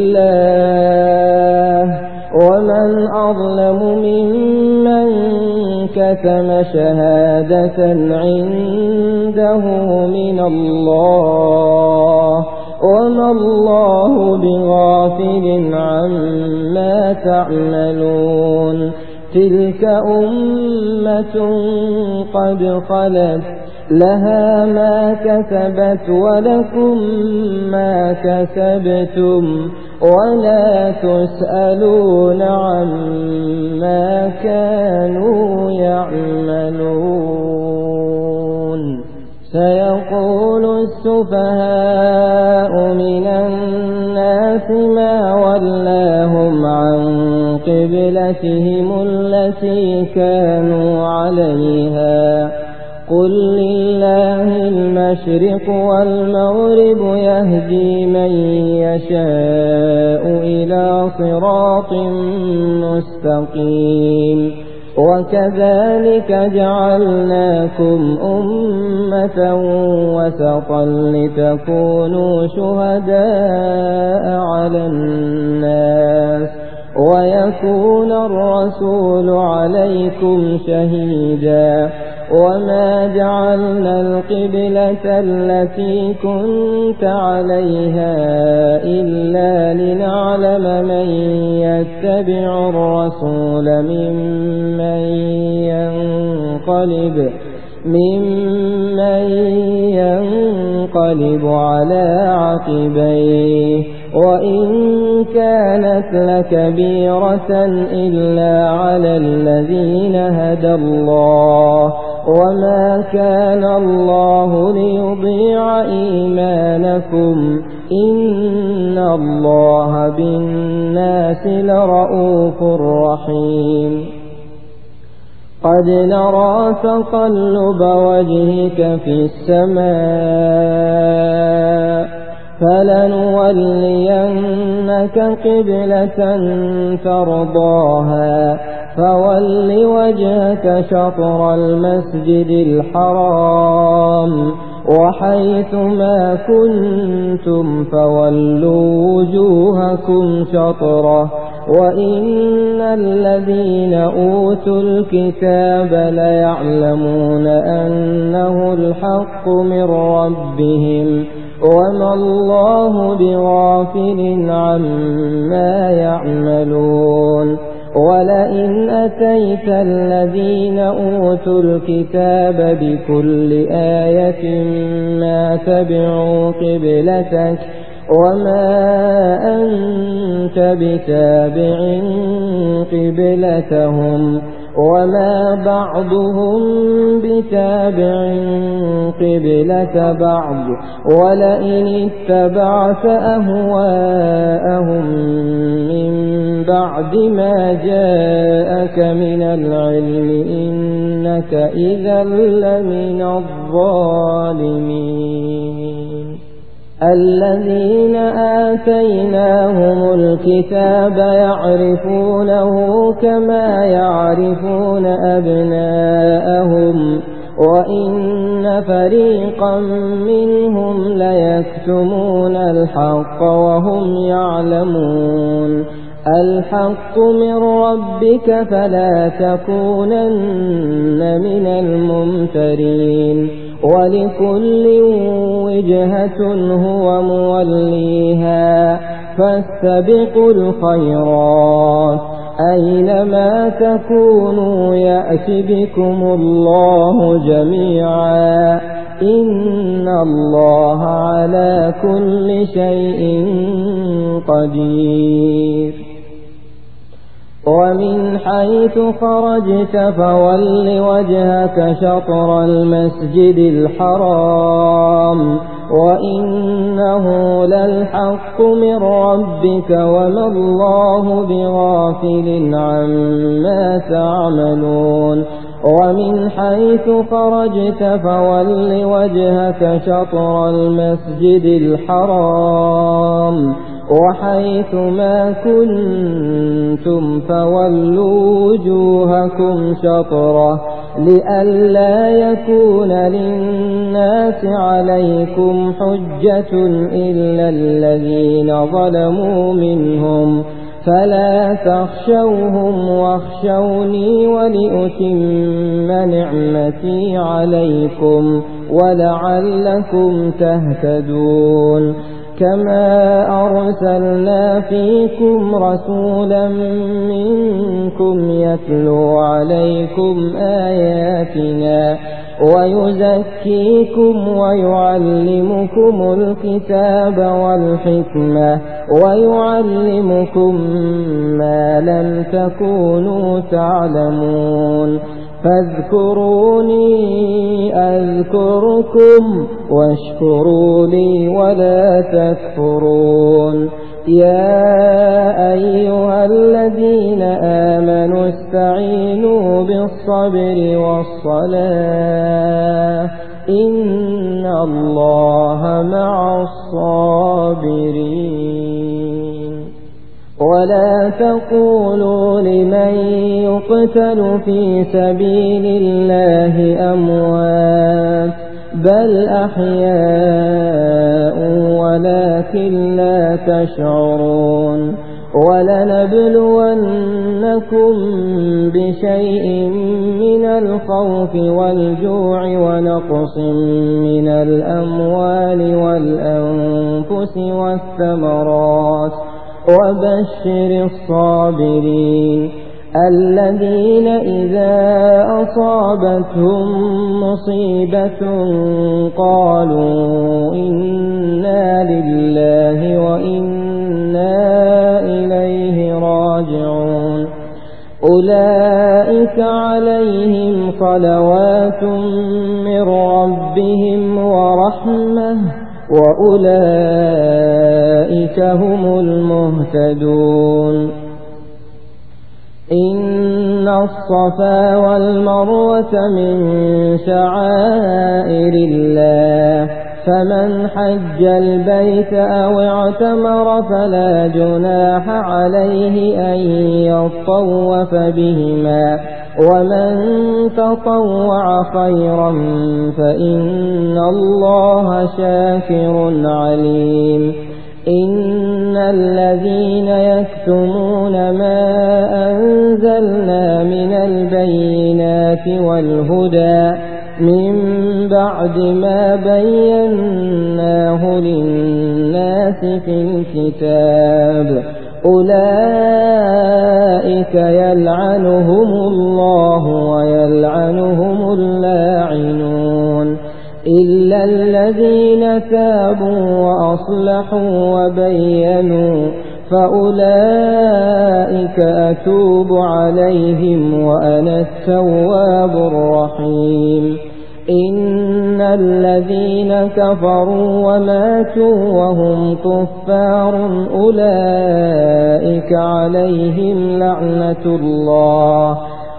الله ومن أظلم ممن كتم شهادة عنده من الله وما الله بغافل عما تعملون تلك أمة قد خلت لها ما كسبت ولكم ما كسبتم ولا تسألون عما كانوا يعملون سيقول السفهاء من الناس ما ولاهم عن قبلتهم التي كانوا عليها قل لله المشرق والمغرب يهدي من يشاء إلى صراط مستقيم وكذلك جعلناكم أمة وسطا لتكونوا شهداء على الناس ويكون الرسول عليكم شهيدا وما جعلنا القبلة التي كنت عليها إلا لنعلم من يتبع الرسول ممن ينقلب ممن ينقلب على عقبيه وإن كانت لكبيرة إلا على الذين هدى الله وما كان الله ليضيع إيمانكم إن الله بالناس لرؤوف رحيم قد نرى تقلب وجهك في السماء فلنولينك قبلة ترضاها فول وجهك شطر المسجد الحرام وحيث ما كنتم فولوا وجوهكم شطره وإن الذين أوتوا الكتاب ليعلمون أنه الحق من ربهم وما الله بغافل عما يعملون ولئن أتيت الذين أوتوا الكتاب بكل آية ما تبعوا قبلتك وما أنت بتابع قبلتهم وما بعضهم بتابع قبلة بعض ولئن اتبعت أهواءهم من بعد ما جاءك من العلم إنك إذا لمن الظالمين الذين آتيناهم الكتاب يعرفونه كما يعرفون أبناءهم وإن فريقا منهم ليكتمون الحق وهم يعلمون الحق من ربك فلا تكونن من الممترين ولكل وجهة هو موليها فاستبقوا الخيرات أينما تكونوا يأت بكم الله جميعا إن الله على كل شيء قدير ومن حيث خرجت فول وجهك شطر المسجد الحرام وإنه للحق من ربك وما الله بغافل عما تعملون ومن حيث خرجت فول وجهك شطر المسجد الحرام وحيث ما كنتم فولوا وجوهكم شطره لئلا يكون للناس عليكم حجة إلا الذين ظلموا منهم فلا تخشوهم واخشوني ولأتم نعمتي عليكم ولعلكم تهتدون كما أرسلنا فيكم رسولا منكم يتلو عليكم آياتنا ويزكيكم ويعلمكم الكتاب والحكمة ويعلمكم ما لم تكونوا تعلمون فاذكروني أذكركم واشكروا لي ولا تكفرون يا أيها الذين آمنوا استعينوا بالصبر والصلاة إن الله مع الصابرين ولا تقولوا لمن يقتل في سبيل الله أموات بل أحياء ولكن لا تشعرون ولنبلونكم بشيء من الخوف والجوع ونقص من الأموال والأنفس والثمرات وبشر الصابرين الذين إذا أصابتهم مصيبة قالوا إنا لله وإنا إليه راجعون أولئك عليهم صلوات من ربهم ورحمة وأولئك هم المهتدون إن الصفا والمروة من شعائر الله فمن حج البيت أو اعتمر فلا جناح عليه أن يطوف بهما ومن تطوع خيرا فإن الله شاكر عليم إن الذين يكتمون ما أنزلنا من البينات والهدى من بعد ما بيناه للناس في الكتاب أولئك يلعنهم الله ويلعنهم اللاعنون إلا الذين تابوا وأصلحوا وبينوا فأولئك أتوب عليهم وأنا التواب الرحيم إن الذين كفروا وماتوا وهم كفار أولئك عليهم لعنة الله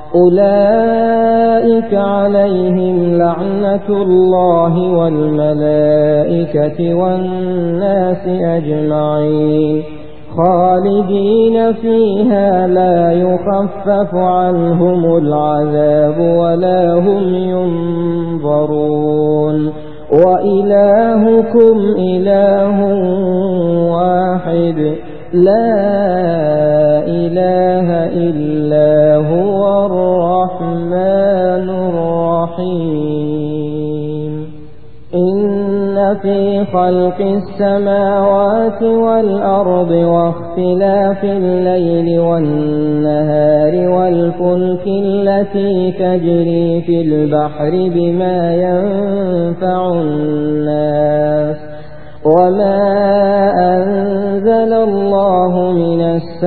أولئك عليهم لعنة الله والملائكة والناس أجمعين خالدين فيها لا يخفف عنهم العذاب ولا هم ينظرون وإلهكم إله واحد لا إله إلا هو الرحمن الرحيم إن في خلق السماوات والأرض واختلاف الليل والنهار والفلك التي تجري في البحر بما ينفع الناس وما أنزل الله من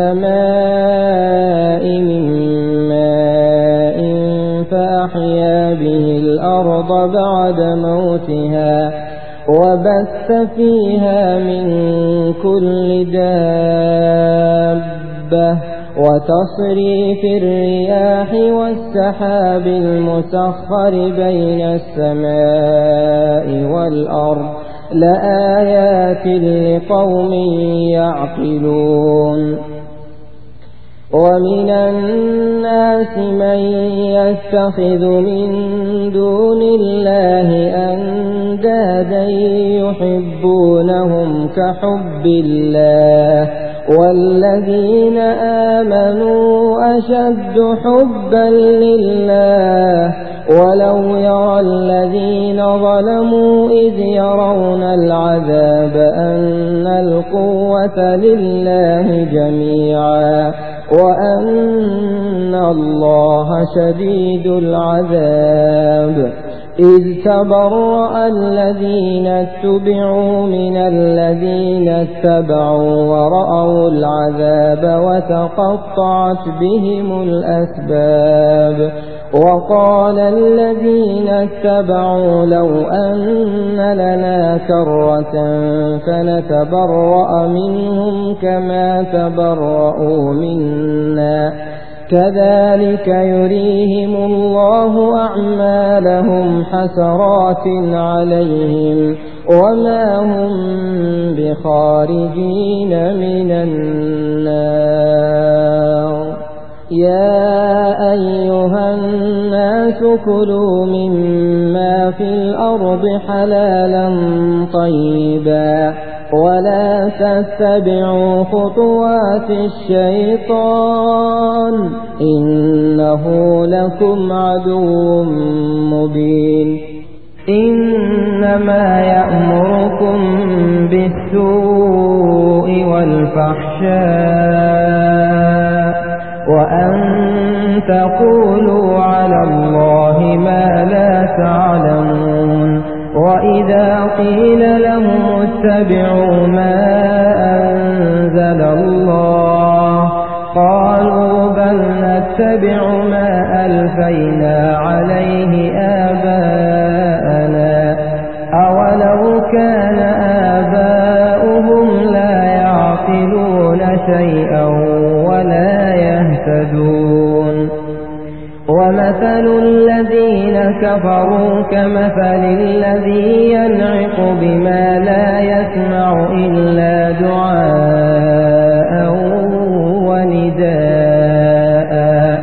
السماء من ماء فأحيا به الأرض بعد موتها وبث فيها من كل دابة وتصريف الرياح والسحاب المسخر بين السماء والأرض لآيات لقوم يعقلون ومن الناس من يتخذ من دون الله أندادا يحبونهم كحب الله والذين آمنوا أشد حبا لله ولو يرى الذين ظلموا إذ يرون العذاب أن القوة لله جميعا وأن الله شديد العذاب إذ تبرأ الذين اتبعوا من الذين اتبعوا ورأوا العذاب وتقطعت بهم الأسباب وقال الذين اتبعوا لو أن لنا كرة فنتبرأ منهم كما تبرأوا منا كذلك يريهم الله أعمالهم حسرات عليهم وما هم بخارجين من النار يا أيها الناس كلوا مما في الأرض حلالا طيبا ولا تتبعوا خطوات الشيطان إنه لكم عدو مبين إنما يأمركم بالسوء والفحشاء وأن تقولوا على الله ما لا تعلمون وإذا قيل لهم اتبعوا ما أنزل الله قالوا بل نتبع ما ألفينا عليه آباءنا أولو كان آباؤهم لا يعقلون شيئا ولا يهتدون ومثل الذين كفروا كمثل الذي ينعق بما لا يسمع إلا دعاء ونداء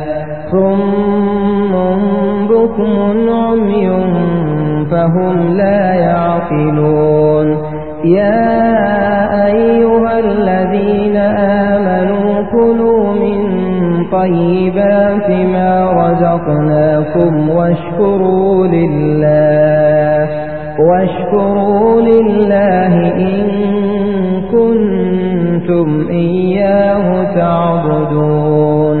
صم بكم عمي فهم لا يعقلون يا أيها الذين آمنوا كلوا من طيبات ما رزقناكم واشكروا لله واشكروا لله إن كنتم إياه تعبدون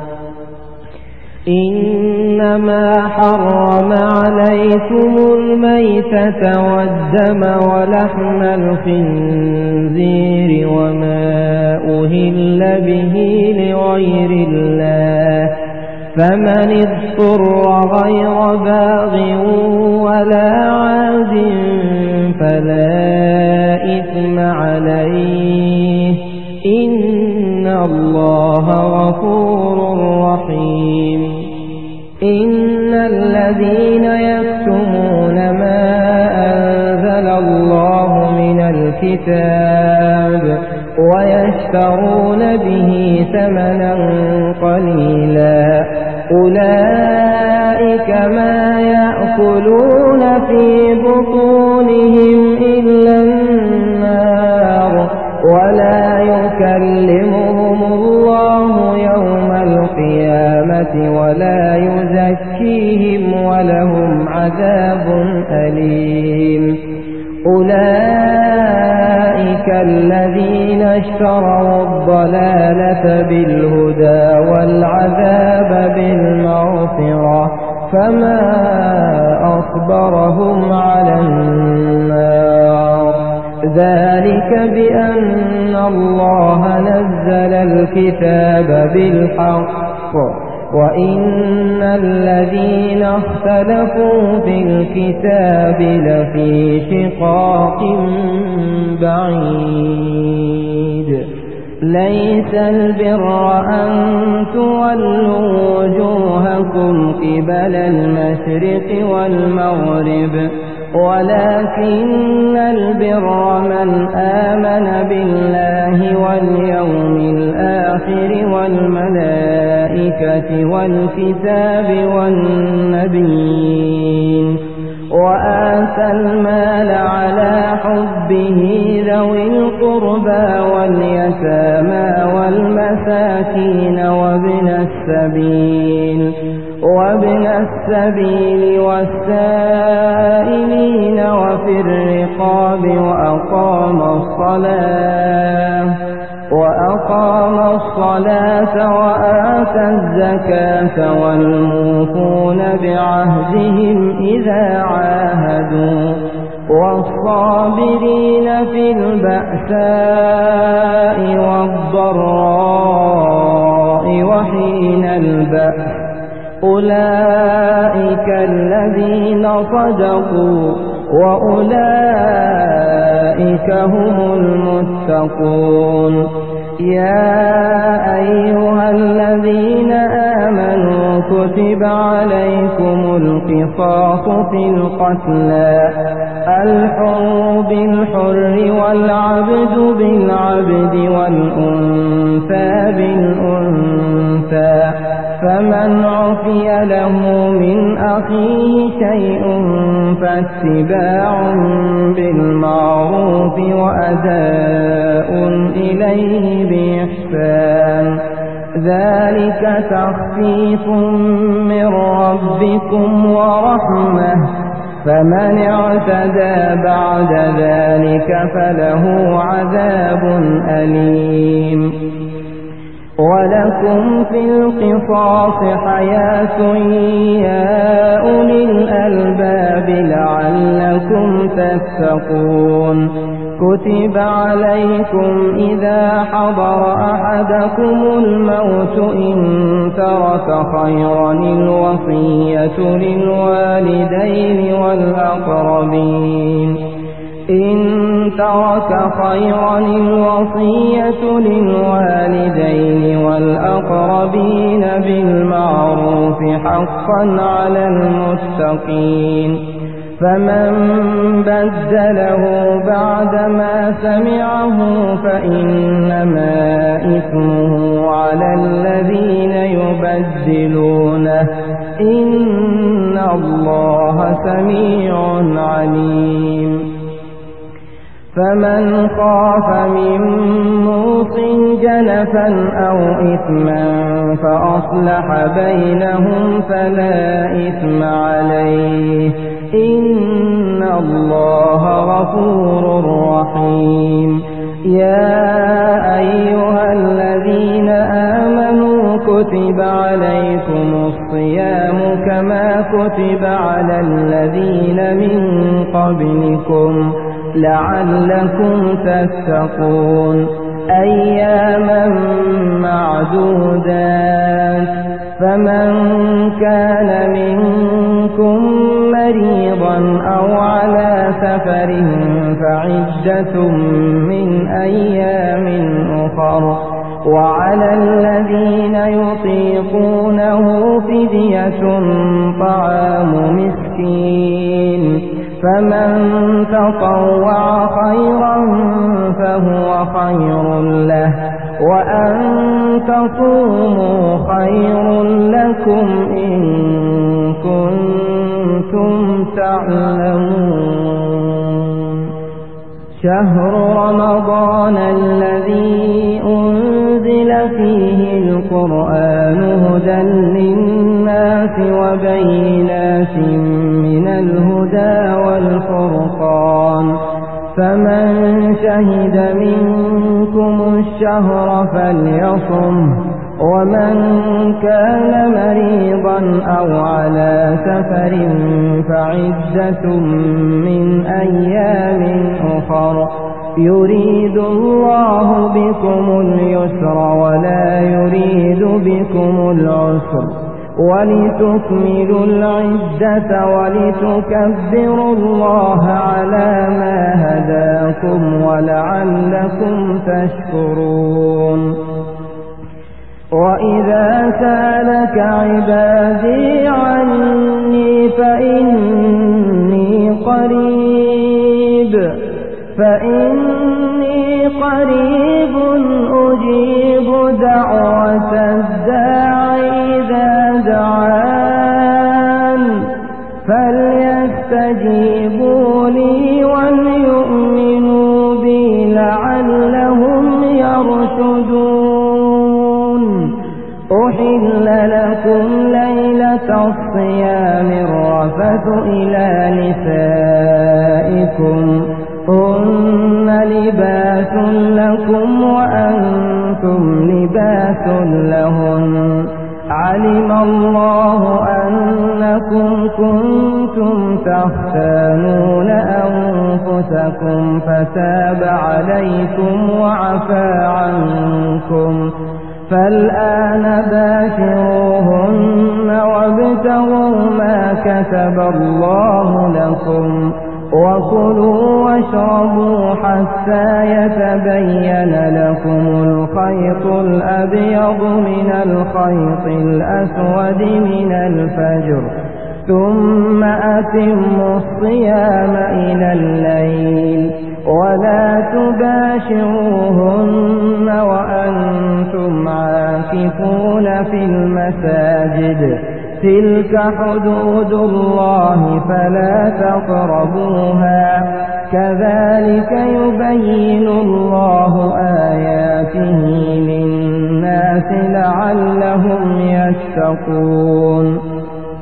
إنما حرم عليكم الميتة والدم ولحم الخنزير وما أهل به لغير الله فمن اضطر غير باغ ولا عاد فلا إثم عليه إن الله غفور رحيم إن الذين يكتمون ما أنزل الله من الكتاب ويشترون به ثمنا قليلا أولئك ما يأكلون في بطونهم إلا النار ولا يكلمهم الله يوم القيامة ولا يزكيهم ولهم عذاب أليم أولئك الذين اشتروا الضلالة بالهدى والعذاب بالمغفرة فما أصبرهم على النار ذلك بأن الله نزل الكتاب بالحق وإن الذين اختلفوا في الكتاب لفي شقاق بعيد ليس البر أن تولوا وجوهكم قبل المشرق والمغرب ولكن البر من آمن بالله واليوم الآخر والملائكة العزة والكتاب والنبيين وآتى المال على حبه ذوي القربى واليتامى والمساكين وابن السبيل وابن السبيل والسائلين وفي الرقاب وأقام الصلاة وأقام الصلاة وآتى الزكاة والموفون بعهدهم إذا عاهدوا والصابرين في البأساء والضراء وحين البأس أولئك الذين صدقوا وأولئك هم المتقون. يا أيها الذين آمنوا كتب عليكم القصاص في القتلى الحر بالحر والعبد بالعبد والأنثى بالأنثى فمن عفي له من أخيه شيء فاتباع بالمعروف وأداء إليه بإحسان ذلك تخفيف من ربكم ورحمة فمن اعتدى بعد ذلك فله عذاب أليم. ولكم في القصاص حياة يا أولي الألباب لعلكم تتقون. كتب عليكم إذا حضر أحدكم الموت إن ترك خيرا الوصية للوالدين والأقربين إن ترك خيرا الوصية للوالدين والأقربين بالمعروف حقا على المتقين. فمن بدله بعدما سمعه فإنما إثمه على الذين يبدلونه إن الله سميع عليم. فمن خاف من موص جنفا أو إثما فأصلح بينهم فلا إثم عليه إن الله غفور رحيم. يا أيها الذين آمنوا كتب عليكم الصيام كما كتب على الذين من قبلكم لعلكم تتقون أياما معدودات فمن كان منكم مريضا أو على سفر فعدة من أيام أخر وعلى الذين يطيقونه فدية طعام مسكين فمن تطوع خيرا فهو خير له وأن تصوموا خير لكم إن كنتم تعلمون. شهر رمضان الذي أنزل فيه القرآن هدى للناس وبينات من الهدى والفرقان فمن شهد منكم الشهر فليصم ومن كان مريضا أو على سفر فعدة من أيام أخر يريد الله بكم اليسر ولا يريد بكم العسر ولتكملوا العدة ولتكبروا الله على ما هداكم ولعلكم تشكرون. وإذا سألك عبادي عني فإني قريب فإني قريب أجيب دعوة الداعي فليستجيبوا لي وليؤمنوا بي لعلهم يرشدون. أحل لكم ليلة الصيام الرفث إلى نسائكم هن لباس لكم وأنتم لباس لهن. علم الله أنكم كنتم تختانون أنفسكم فتاب عليكم وعفى عنكم، فالآن باشروهن وابتغوا ما كتب الله لكم، وكلوا واشربوا حتى يتبين لكم الخيط الأبيض من الخيط الأسود من الفجر، ثم أتموا الصيام إلى الليل ولا تباشروهن وأنتم عاكفون في المساجد، تلك حدود الله فلا تقربوها، كذلك يبين الله آياته للناس لعلهم يتقون.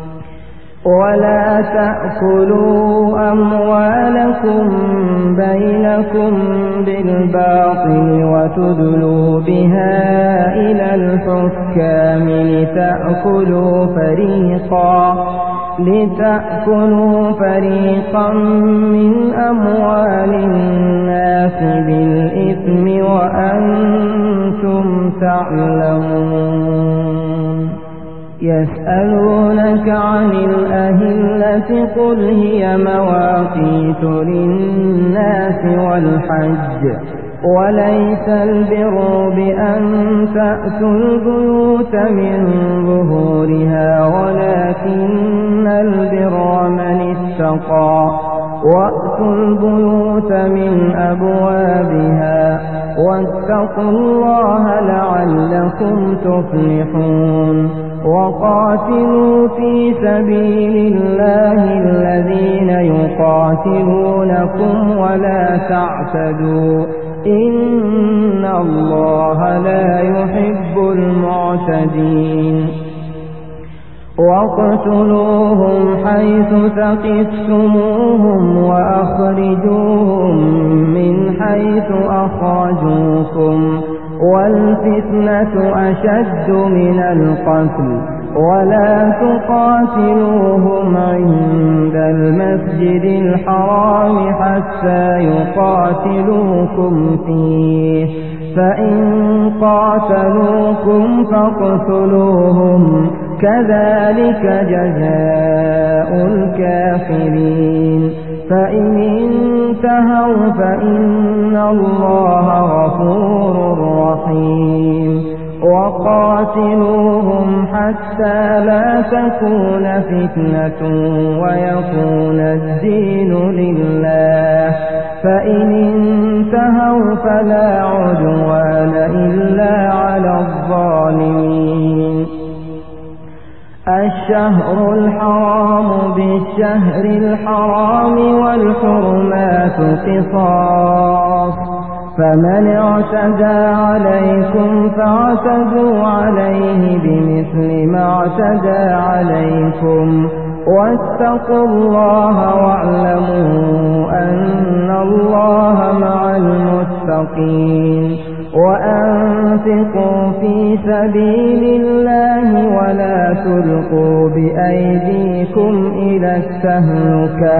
ولا تأكلوا أموالكم بينكم بالباطل وتدلوا بها إلى الحكام لتأكلوا فريقا لتأكلوا فريقا من أموال الناس بالإثم وأنتم تعلمون. يسألونك عن الأهلة قل هي مواقيت للناس والحج، وليس البر بأن تأتوا البيوت من ظهورها ولكن البر من اتقى، وأتوا البيوت من أبوابها واتقوا الله لعلكم تفلحون. وقاتلوا في سبيل الله الذين يقاتلونكم ولا تعتدوا إن الله لا يحب المعتدين. واقتلوهم حيث ثقفتموهم وأخرجوهم من حيث أخرجوكم، والفتنة أشد من القتل، ولا تقاتلوهم عند المسجد الحرام حتى يقاتلوكم فيه، فإن قاتلوكم فاقتلوهم، كذلك جزاء الكافرين. فإن انتهوا فإن الله غفور رحيم. وقاتلوهم حتى لا تكون فتنة ويكون الدين لله، فإن انتهوا فلا عدوان إلا على الظالمين. الشهر الحرام بالشهر الحرام والحرمات قصاص، فمن اعتدى عليكم فاعتدوا عليه بمثل ما اعتدى عليكم، واتقوا الله واعلموا أن الله مع المتقين. وأنفقوا في سبيل الله ولا تلقوا بأيديكم إلى التهلكة،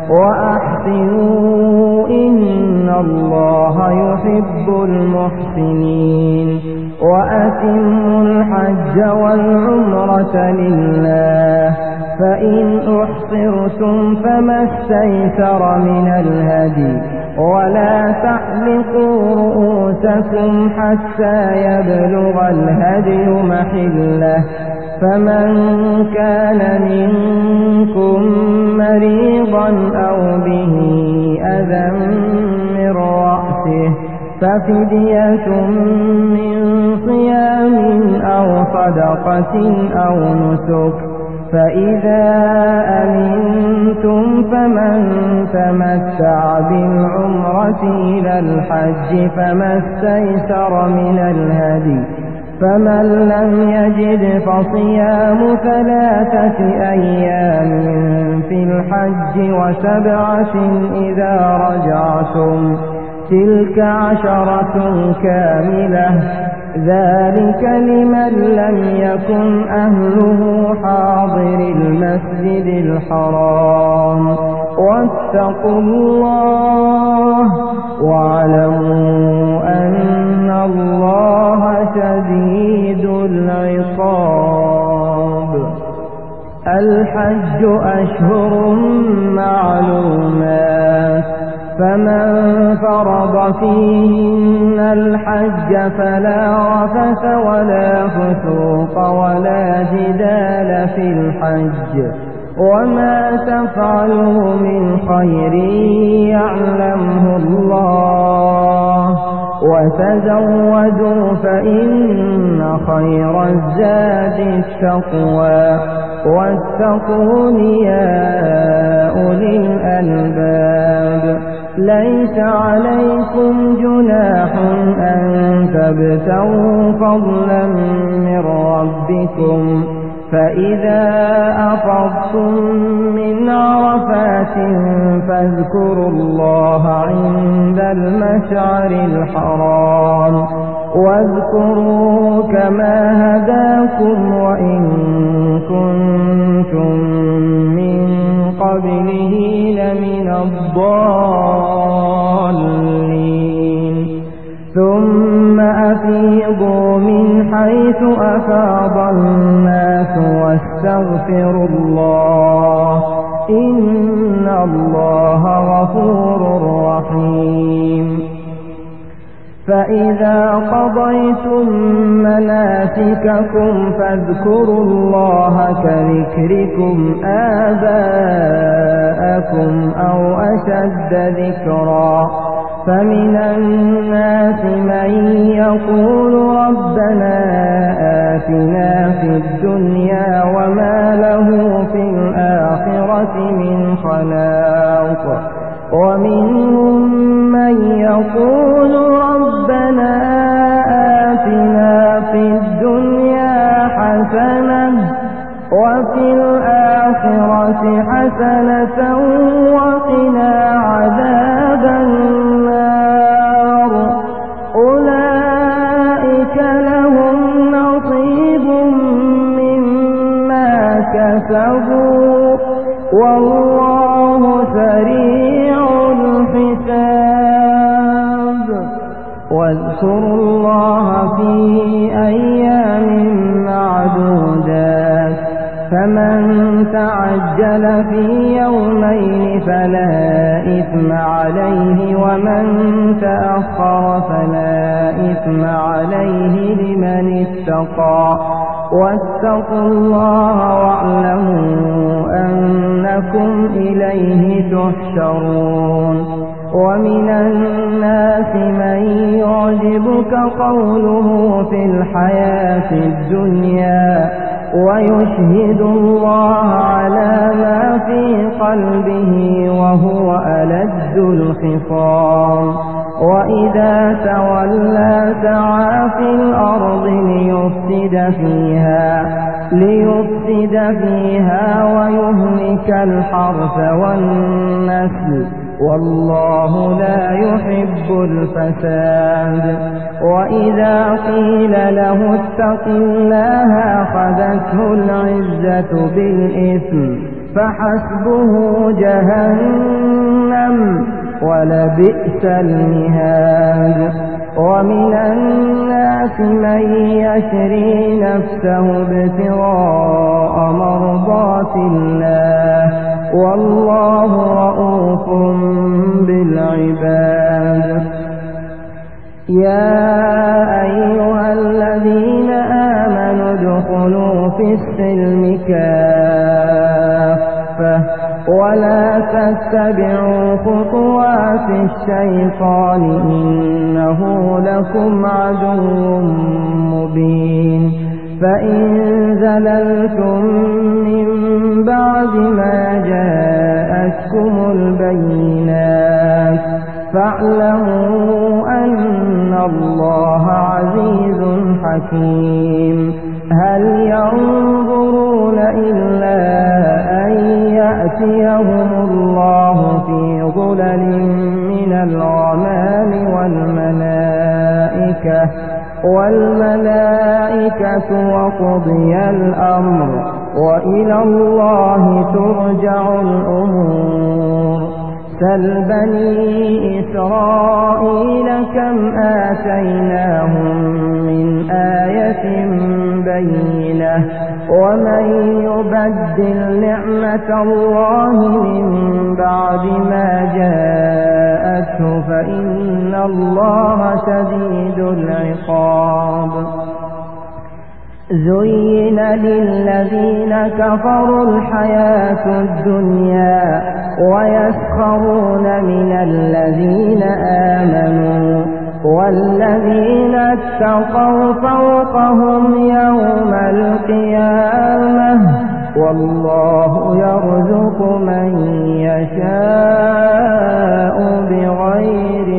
وأحسنوا إن الله يحب المحسنين. وأتموا الحج والعمرة لله، فإن أحصرتم فما استيسر من الهدي، ولا تحلقوا رؤوسكم حتى يبلغ الهدي محله، فمن كان منكم مريضا أو به أذى من رأسه ففدية من صيام أو صدقة أو نسك، فإذا أمنتم فمن تمتع بالعمرة إلى الحج فما استيسر من الهدي، فمن لم يجد فصيام ثلاثة أيام في الحج وسبعة إذا رجعتم، تلك عشرة كاملة، ذلك لمن لم يكن أهله حاضر المسجد الحرام. واتقوا الله واعلموا أن الله شديد العقاب. الحج أشهر معلومات، فمن فرض فيهن الحج فلا رفث ولا فسوق ولا جدال في الحج، وما تفعلوا من خير يعلمه الله، وتزودوا فإن خير الزاد التقوى، واتقون يا أولي الألباب. ليس عليكم جناح أن تبتغوا فضلا من ربكم، فإذا أفضتم من عرفات فاذكروا الله عند المشعر الحرام، واذكروا كما هداكم وإن كنتم من قبله لمن الضالين. ثم أفيضوا من حيث أفاض الناس واستغفروا الله، إن الله غفور رحيم. فإذا قضيتم مناسككم فاذكروا الله كذكركم آباءكم أو أشد ذكرا، فمن الناس من يقول ربنا آتنا في الدنيا وما له في الآخرة من خلاق، ومنهم من يقول ربنا آتنا في الدنيا حسنة وفي الآخرة حسنة وقنا عذاب النار. أولئك لهم نصيب مما كسبوا والله سريع الحساب. واذكروا الله في أيام معدودات، فمن تعجل في يومين فلا إثم عليه، ومن تأخر فلا إثم عليه لمن اتقى. واتقوا الله واعلموا أنكم إليه تحشرون. ومن الناس من يعجبك قوله في الحياة الدنيا ويشهد الله على ما في قلبه وهو ألد الخصام، وإذا تولى سعى في الأرض ليفسد فيها ليفسد فيها ويهلك الحرث والنسل، والله لا يحب الفساد. وإذا قيل له اتق الله أخذته العزة بالإثم فحسبه جهنم ولبئس المهاد. ومن الناس من يشري نفسه ابتغاء مرضات الله والله رؤوف بالعباد. يا أيها الذين آمنوا ادخلوا في السلم كافة ولا تتبعوا خطوات الشيطان إنه لكم عدو مبين. فإن زللتم من بعد ما جاءتكم البينات فاعلموا أن الله عزيز حكيم. هل ينظرون إلا أن يأتيهم الله في ظلل من الغمام والملائكة والملائكة وقضي الأمر وإلى الله ترجع الأمور. سل بني إسرائيل كم آتيناهم من آية بينة ومن يبدل نعمة الله من بعد ما جاءته فإن الله شديد العقاب. زين للذين كفروا الحياة الدنيا ويسخرون من الذين آمنوا والذين اتقوا فوقهم يوم القيامة والله يرزق من يشاء بغير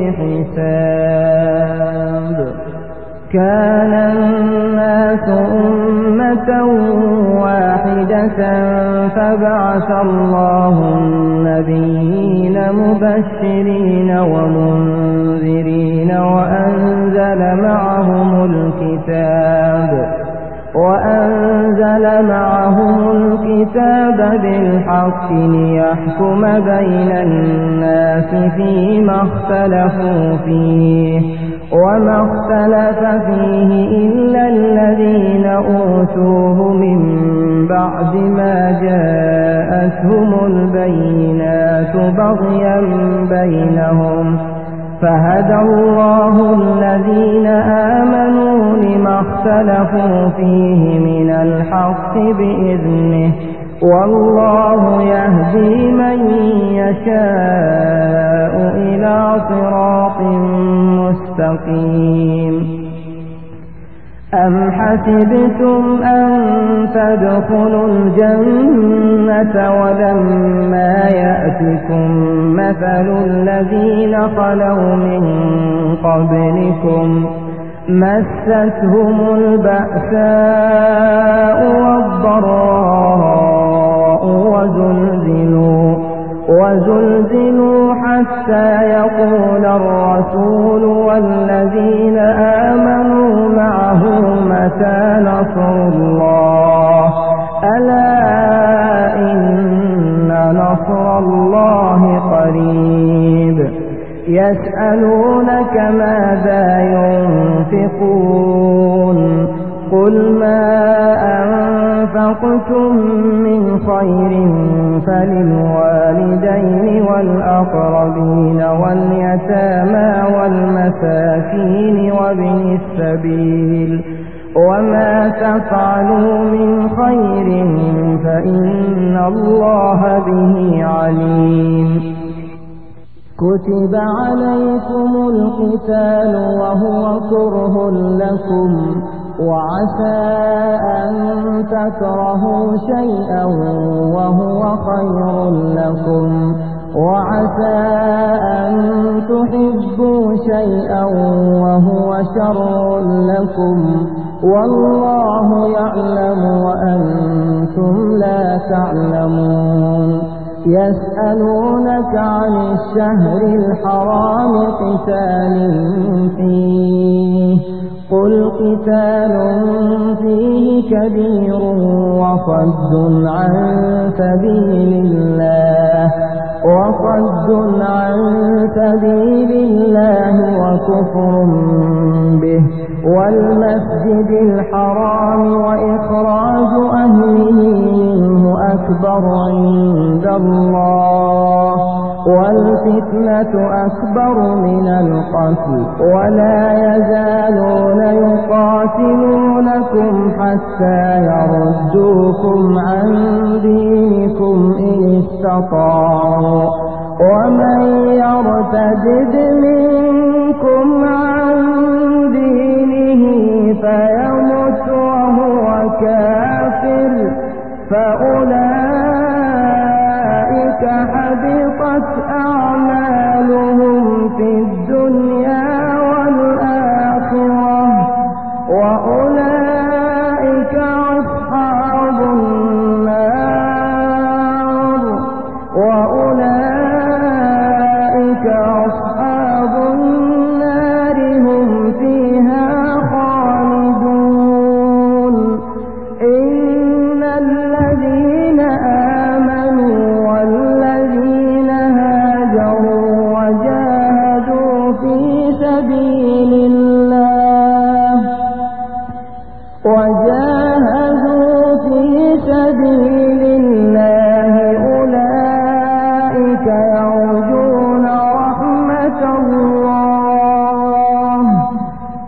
حساب. كان الناس أمة واحدة فبعث الله النبيين مبشرين ومنذرين وأنزل معهم الكتاب وأنزل معهم الكتاب بالحق ليحكم بين الناس فيما اختلفوا فيه وما اختلف فيه إلا الذين أوتوه من بعد ما جاءتهم البينات بغيا بينهم فهدى الله الذين آمنوا لما اختلفوا فيه من الحق بإذنه والله يهدي من يشاء إلى صراط مستقيم. أم حسبتم أن تدخلوا الجنة ولما يأتكم مثل الذين خلوا من قبلكم مستهم البأساء والضراء وزلزلوا وزلزلوا حتى يقول الرسول والذين آمنوا معه متى نصر الله ألا إن نصر الله قريب. يسألونك ماذا ينفقون قل ما أنفقتم من خير فللوالدين والأقربين واليتامى والمساكين وابن السبيل وما تفعلوا من خير فإن الله به عليم. كتب عليكم القتال وهو كره لكم وعسى أن تكرهوا شيئا وهو خير لكم وعسى أن تحبوا شيئا وهو شر لكم والله يعلم وأنتم لا تعلمون. يسألونك عن الشهر الحرام قتال فيه قل قتال فيه كبير وصد عن سبيل الله وصد عن سبيل الله وكفر به والمسجد الحرام وإخراج أهله منه أكبر عند الله والفتنة أكبر من القتل ولا يزالون يقاتلونكم حتى يردوكم عن دينكم إن استطاعوا ومن يرتد منكم عن دينه فيمت وهو كافر فأولئك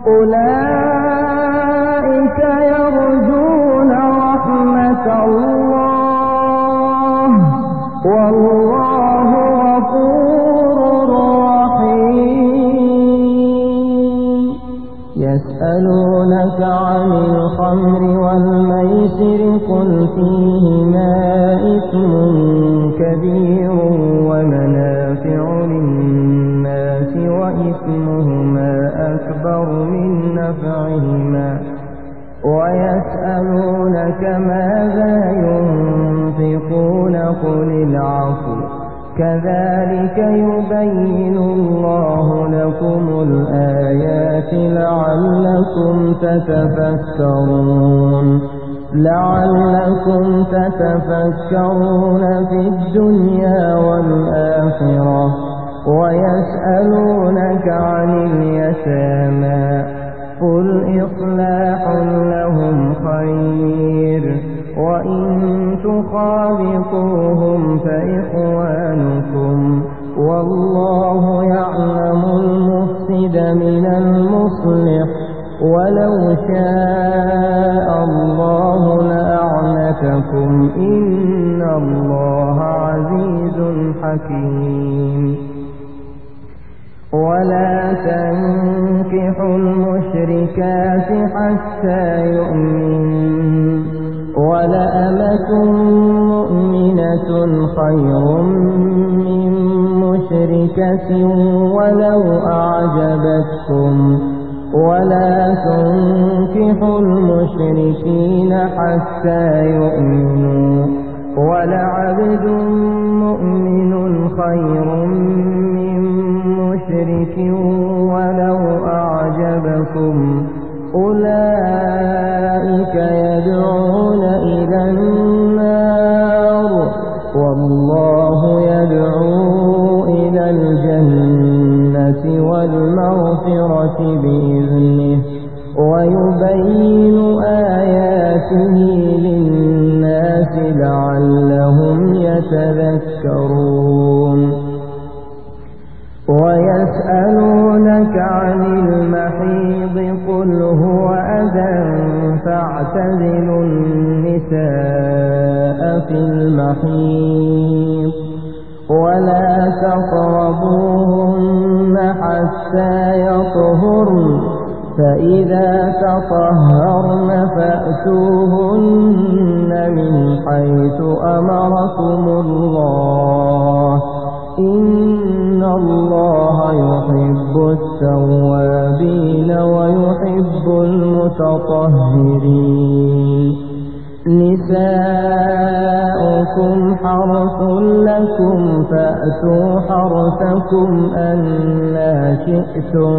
أولئك يرجون رحمة الله والله غفور رحيم. يسألونك عن الخمر والميسر قل فيهما إثم كبير ومنافع للناس وإثمهما أكبر من نفعهما ويسألونك ماذا ينفقون قل العفو كذلك يبين الله لكم الآيات لعلكم تتفكرون لعلكم تتفكرون في الدنيا والآخرة. ويسألونك عن اليتامى قل إصلاح لهم خير وإن تخالطوهم فإخوانكم والله يعلم المفسد من المصلح ولو شاء الله لأعنتكم إن الله عزيز حكيم. ولا تنكحوا المشركات حتى يؤمنوا ولأمة مؤمنة خير من مشركة ولو أعجبتكم ولا تنكحوا المشركين حتى يؤمنوا ولعبد مؤمن خير من مشرك ولو أعجبكم أولئك يدعون إلى النار والله يدعو إلى الجنة والمغفرة بإذنه ويبين آياته للناس لعلهم يتذكرون. ويسألونك عن المحيض قل هو أذى فاعتزلوا النساء في المحيض ولا تقربوهن حتى يطهرن فإذا تطهرن فأتوهن من حيث أمركم الله إن الله يحب التوابين ويحب المتطهرين. نساؤكم حرث لكم فأتوا حرثكم أنى شئتم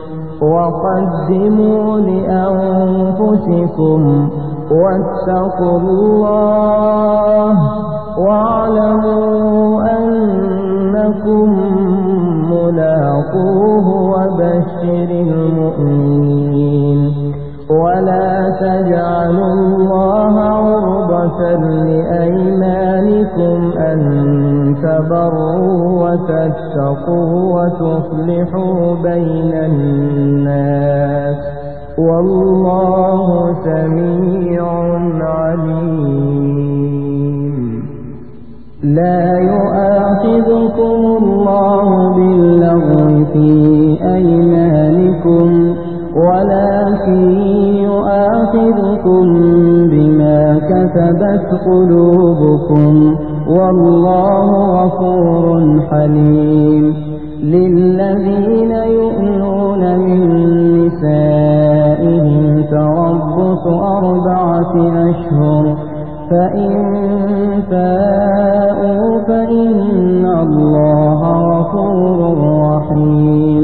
وقدموا لأنفسكم واتقوا الله واعلموا أنكم ملاقوه وبشر المؤمنين. ولا تجعلوا الله عرضة لأيمانكم أن تبروا وتتقوا وتصلحوا بين الناس والله سميع عليم. لا يؤاخذكم الله باللغو في أيمانكم ولكن يؤاخذكم بما كسبت قلوبكم والله غفور حليم. للذين يؤلون من نسائهم تربص أربعة أشهر فإن فاءوا فإن الله غفور رحيم.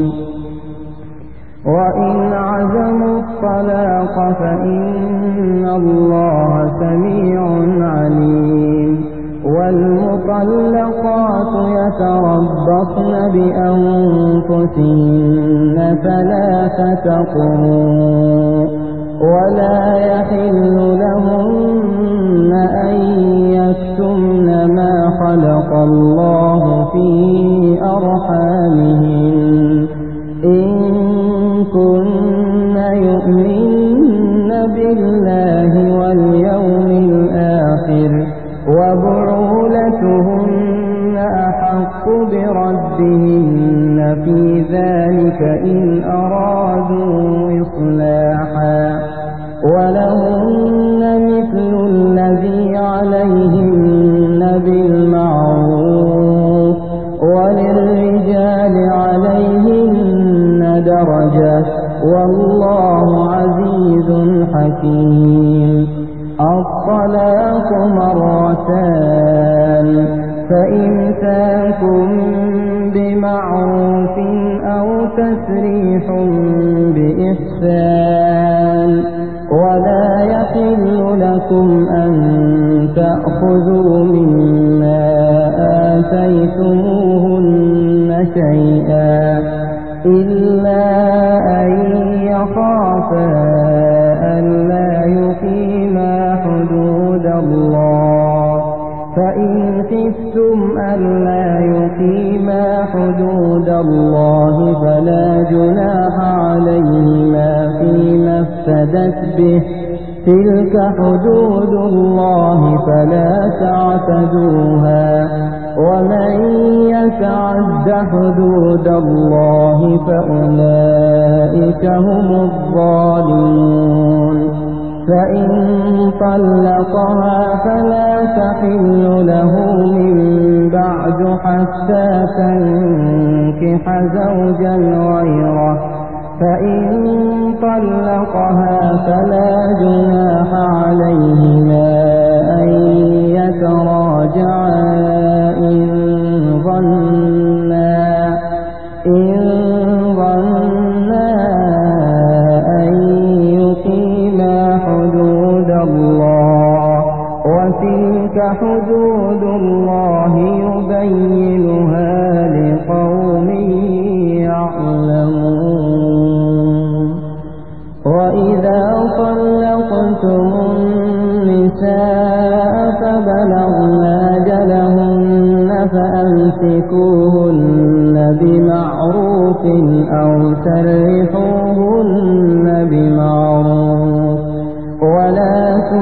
وإن عزموا الطلاق فإن الله سميع عليم. والمطلقات يتربصن بأنفسهن ثلاثة قروء ولا يحل لهن أن يكتمن ما خلق الله في أرحامهن إن كن أرادوا إصلاحا ولهن مثل الذي عليهن بالمعروف وللرجال عليهن درجة والله عزيز حكيم. الطلاق مرتان فإمساك بمعروف أو تسريح بإحسان ولا يحل لكم أن تأخذوا مما آتيتموهن شيئا إلا أن يخافا ألا يقيما حدود الله فإن خفتم ألا يقيما حدود الله فلا جناح عليهما فيما افتدت به تلك حدود الله فلا تعتدوها ومن يتعد حدود الله فأولئك هم الظالمون. فإن طلقها فلا تحل له من بعد حتى تنكح زوجا غيره فإن طلقها فلا جناح عليهما أن يتراجعا إن ظنا إن ظنا أن يقيما حدود الله وتلك حدود الله يبينها لقوم يعلمون. وإذا طلقتم النساء فبلغن أجلهن فأمسكوهن بمعروف أو سرحوهن بمعروف ولا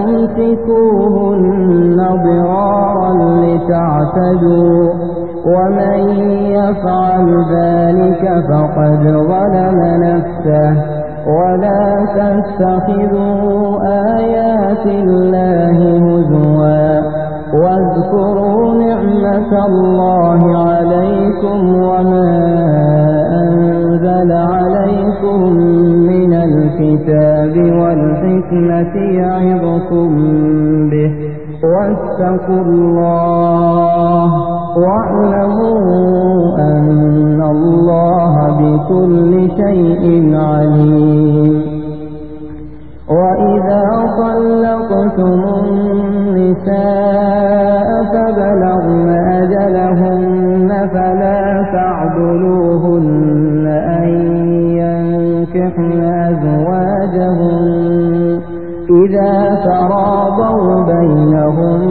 تمسكوهن ضرارا لتعتدوا ومن يفعل ذلك فقد ظلم نفسه ولا تتخذوا آيات الله هزوا واذكروا نعمة الله عليكم وما أنزل عليكم من الكتاب والحكمة يعظكم به واتقوا الله واعلموا أن الله بكل شيء عليم. وإذا طلقتم النساء فبلغن أجلهن فلا تعضلوهن أن ينكحن أزواجهن إذا تراضوا بينهم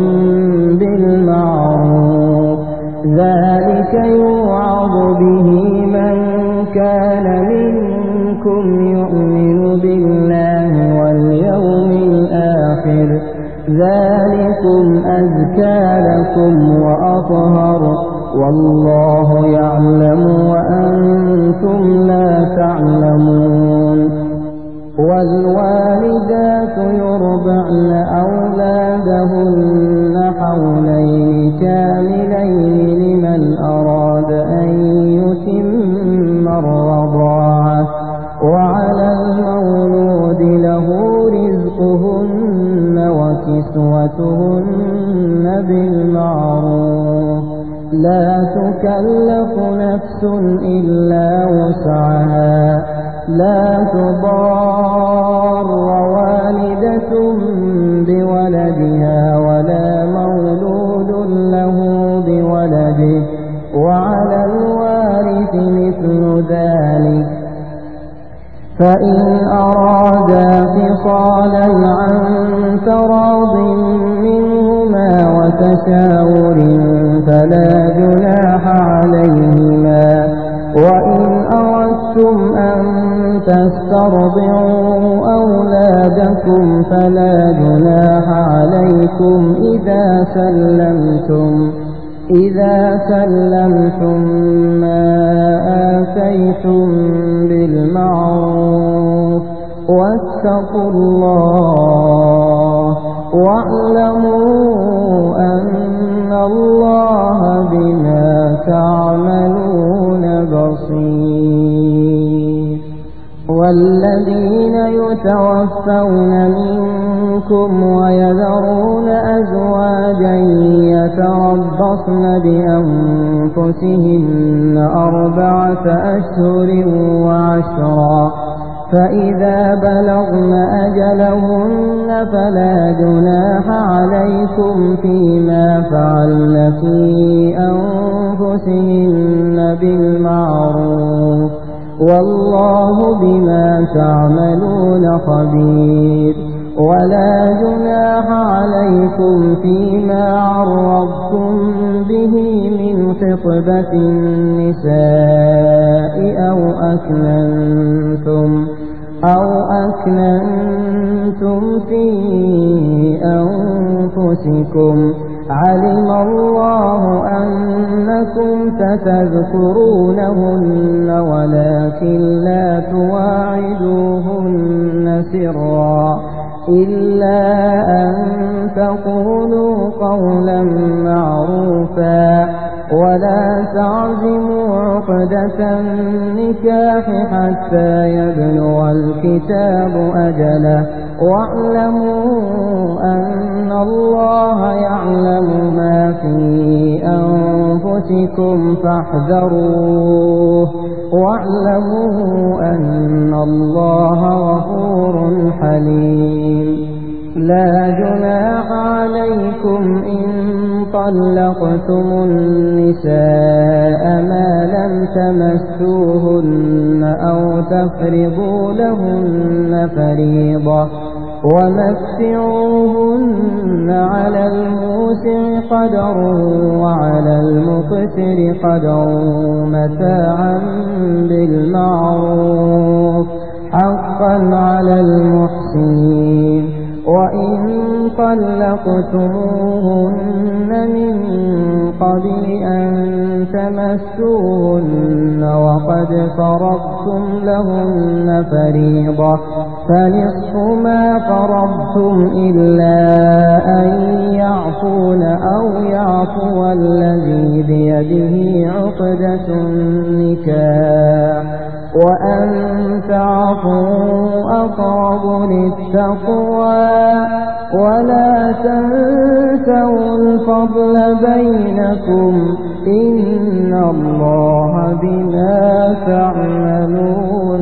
بالمعروف ذلك يوعظ به من كان منكم يؤمن بالله واليوم الآخر ذلكم أزكى لكم وأطهر والله يعلم وأنتم لا تعلمون. والوالدات يرضعن أولادهن حولين كاملين لمن أراد أن يتم الرضاعة وعلى المولود له رزقهن وكسوتهن بالمعروف لا تكلف نفس إلا وسعها لا تضار والدة بولدها ولا مولود له بولده وعلى الوارث مثل ذلك فإن أرادا فصالا عن تراض منهما وتشاور فلا جناح عليهما. وإن أردتم أن تسترضعوا أولادكم فلا جناح عليكم إذا سلمتم إذا سلمتم ما آتيتم بالمعروف واتقوا الله واعلموا أن الله بما تعملون بصير. والذين يتوفون منكم ويذرون أزواجا يتربصن بأنفسهن أربعة أشهر وعشرا فإذا بلغن أجلهن فلا جناح عليكم فيما فعلن في أنفسهن بالمعروف والله بما تعملون خبير. ولا جناح عليكم فيما عرضتم به من خطبة النساء أو أكننتم أو أكننتم في أنفسكم علم الله أنكم ستذكرونهن ولكن لا تواعدوهن سرا إلا أن تقولوا قولا معروفا ولا تعزموا عقدة النكاح حتى يبلغ الكتاب أجله واعلموا أن الله يعلم ما في أنفسكم فاحذروه واعلموا أن الله غفور حليم. لا جناح عليكم إن طلقتم النساء ما لم تمسوهن أو تفرضوا لهن فريضة ومتعوهن على الموسع قدره وعلى المقتر قدره متاعا بالمعروف حقا على المحسنين. وإن طلقتموهن من قبل أن تمسوهن وقد فرضتم لهن فريضة فنصف ما فرضتم إلا أن يعفون أو يعفو الذي بيده عقدة النكاح وأن تعفوا أقرب للتقوى ولا تنسوا الفضل بينكم إن الله بما تعملون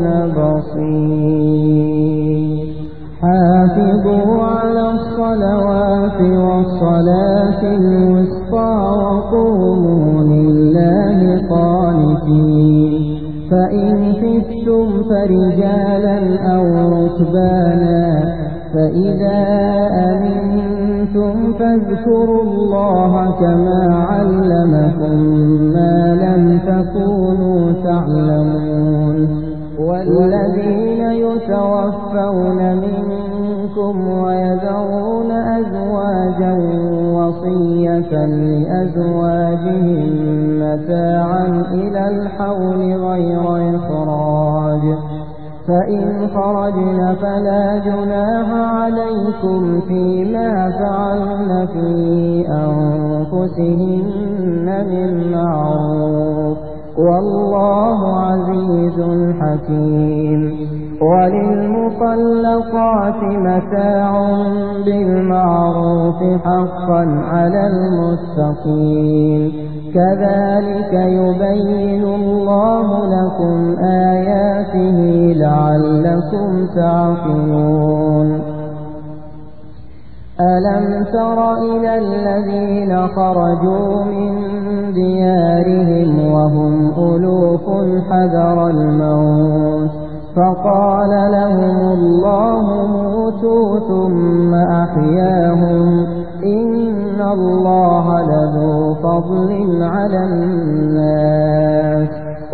بصير. حافظوا على الصلوات والصلاة الوسطى وقوموا لله قانتين. فإن خفتم فرجالا أو ركبانا فإذا أمنتم فاذكروا الله كما علمكم ما لم تكونوا تعلمون. والذين يتوفون منكم ويذرون أزواجا وصية لأزواجهم متاعا إلى الحول غير إخراج فإن خرجن فلا جناح عليكم فيما فعلن في أنفسهن بالمعروف والله عزيز حكيم. وللمطلقات متاع بالمعروف حقا على المتقين. كذلك يبين الله لكم آياته لعلكم تعقلون. ألم تر إلى الذين خرجوا من ديارهم وهم ألوف حذر الموت فقال لهم الله موتوا ثم أحياهم إن الله لذو فضل على الناس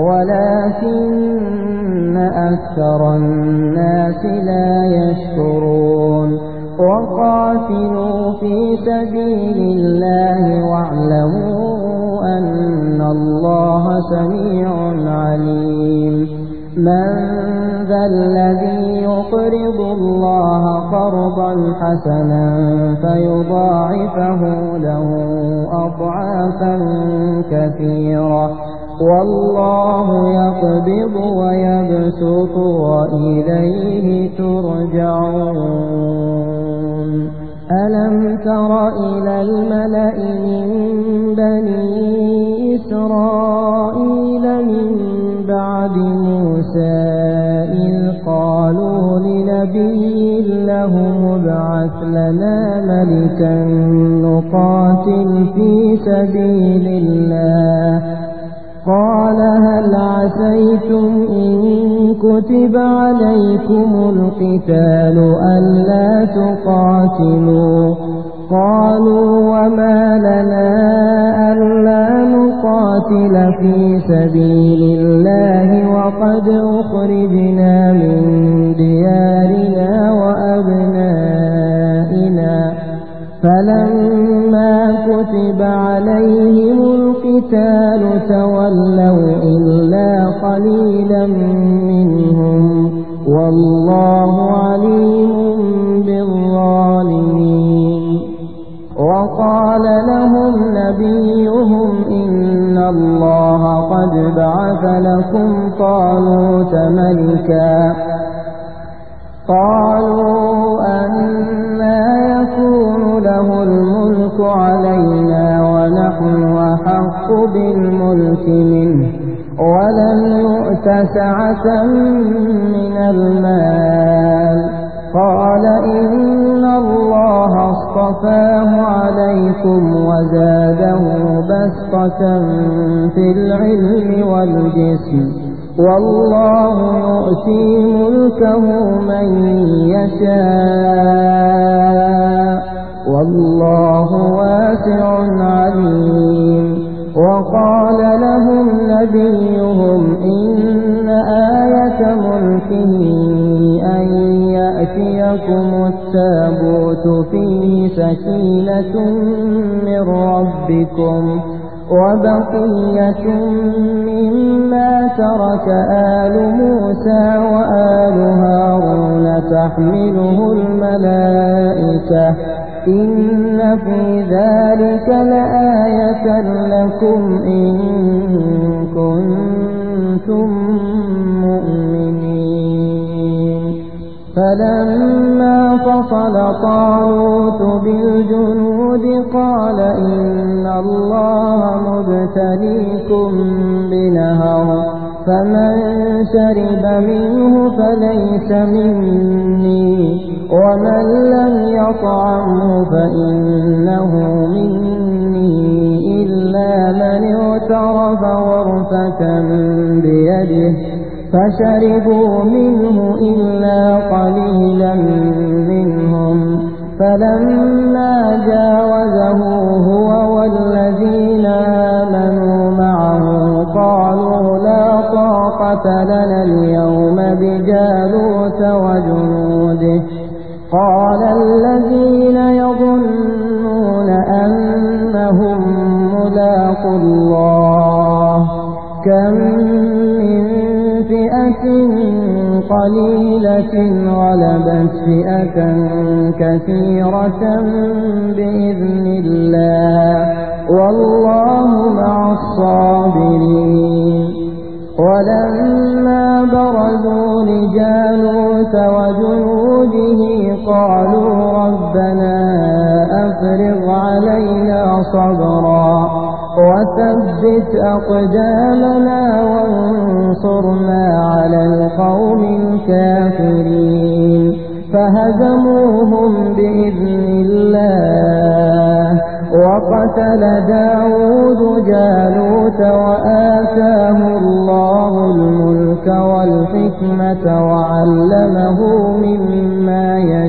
ولكن أكثر الناس لا يشكرون. وقاتلوا في سبيل الله واعلموا أن الله سميع عليم من ذا الذي يقرض الله قرضا حسنا فيضاعفه له أضعافا كثيرة والله يقبض ويبسط وإليه ترجعون ألم تر إلى الملأ من بني إسرائيل من بعد موسى إذ قالوا لنبي له ابعث لنا ملكا نقاتل في سبيل الله قال هل عسيتم إن كتب عليكم القتال ألا تقاتلوا قالوا وما لنا ألا نقاتل في سبيل الله وقد أخرجنا من ديارنا وأبنائنا فلما كتب عليهم القتال تولوا إلا قليلا منهم والله عليم بالظالمين وقال لهم نبيهم إن الله قد بعث لكم طالوت ملكا قالوا أنى يكون له الملك علينا ونحن أحق بالملك منه ولم يؤت سعة من المال قال إن الله اصطفاه عليكم وزاده بسطة في العلم والجسم والله يؤتي ملكه من يشاء والله واسع عليم وقال لهم نبيهم إن آية ملكه أن يأتيكم التابوت فيه سكينة من ربكم وبقية مما ترك آل موسى وآل هارون تحمله الملائكة إن في ذلك لآية لكم إن كنتم مؤمنين فلما فصل طالوت بالجنود قال إن الله مبتليكم بنهر فمن شرب منه فليس مني ومن لم يطعمه فإنه مني إلا من اغترف غرفة بيده فشربوا منه إلا قليلا منهم فلما جاوزه هو والذين آمنوا معه قالوا لا طاقة لنا اليوم بجالوت وجنوده قال الذين يظنون أنهم ملاقو الله كم من فئة قليلة غلبت فئة كثيرة بإذن الله والله مع الصابرين ولما برزوا لجالوت وجنوده قالوا ربنا أفرغ علينا صبرا وثبت أقدامنا وانصرنا على القوم الكافرين فهزموهم بإذن الله وقتل داود جالوت وآتاه الله الملك والحكمة وعلمه مما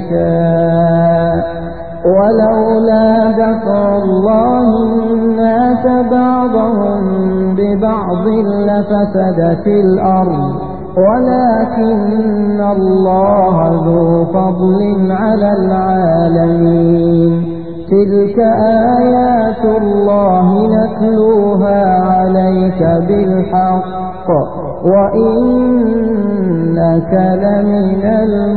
يشاء ولولا دفع الله الناس بعضهم ببعض لفسدت الأرض ولكن الله ذو فضل على العالمين تلك آيات الله نتلوها عليك بالحق وإنك لمن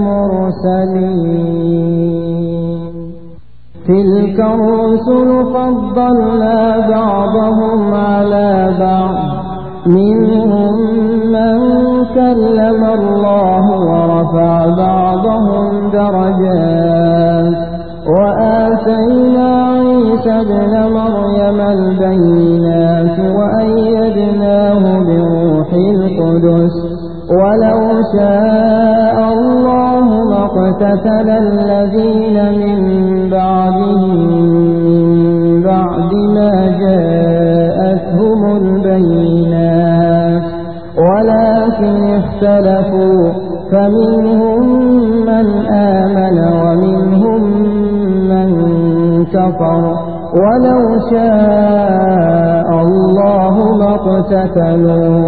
المرسلين تلك الرسل فضلنا بعضهم على بعض منهم من كلم الله ورفع بعضهم درجات وآتينا عيسى ابن مريم البينات وأيدناه بروح القدس ولو شاء الله ما اقتتل الذين من بعدهم من بعد ما جاءتهم البينات ولكن اختلفوا فمنهم من آمن ومنهم من كفر ولو شاء الله ما اقتتلوا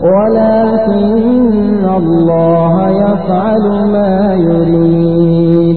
ولكن الله يفعل ما يريد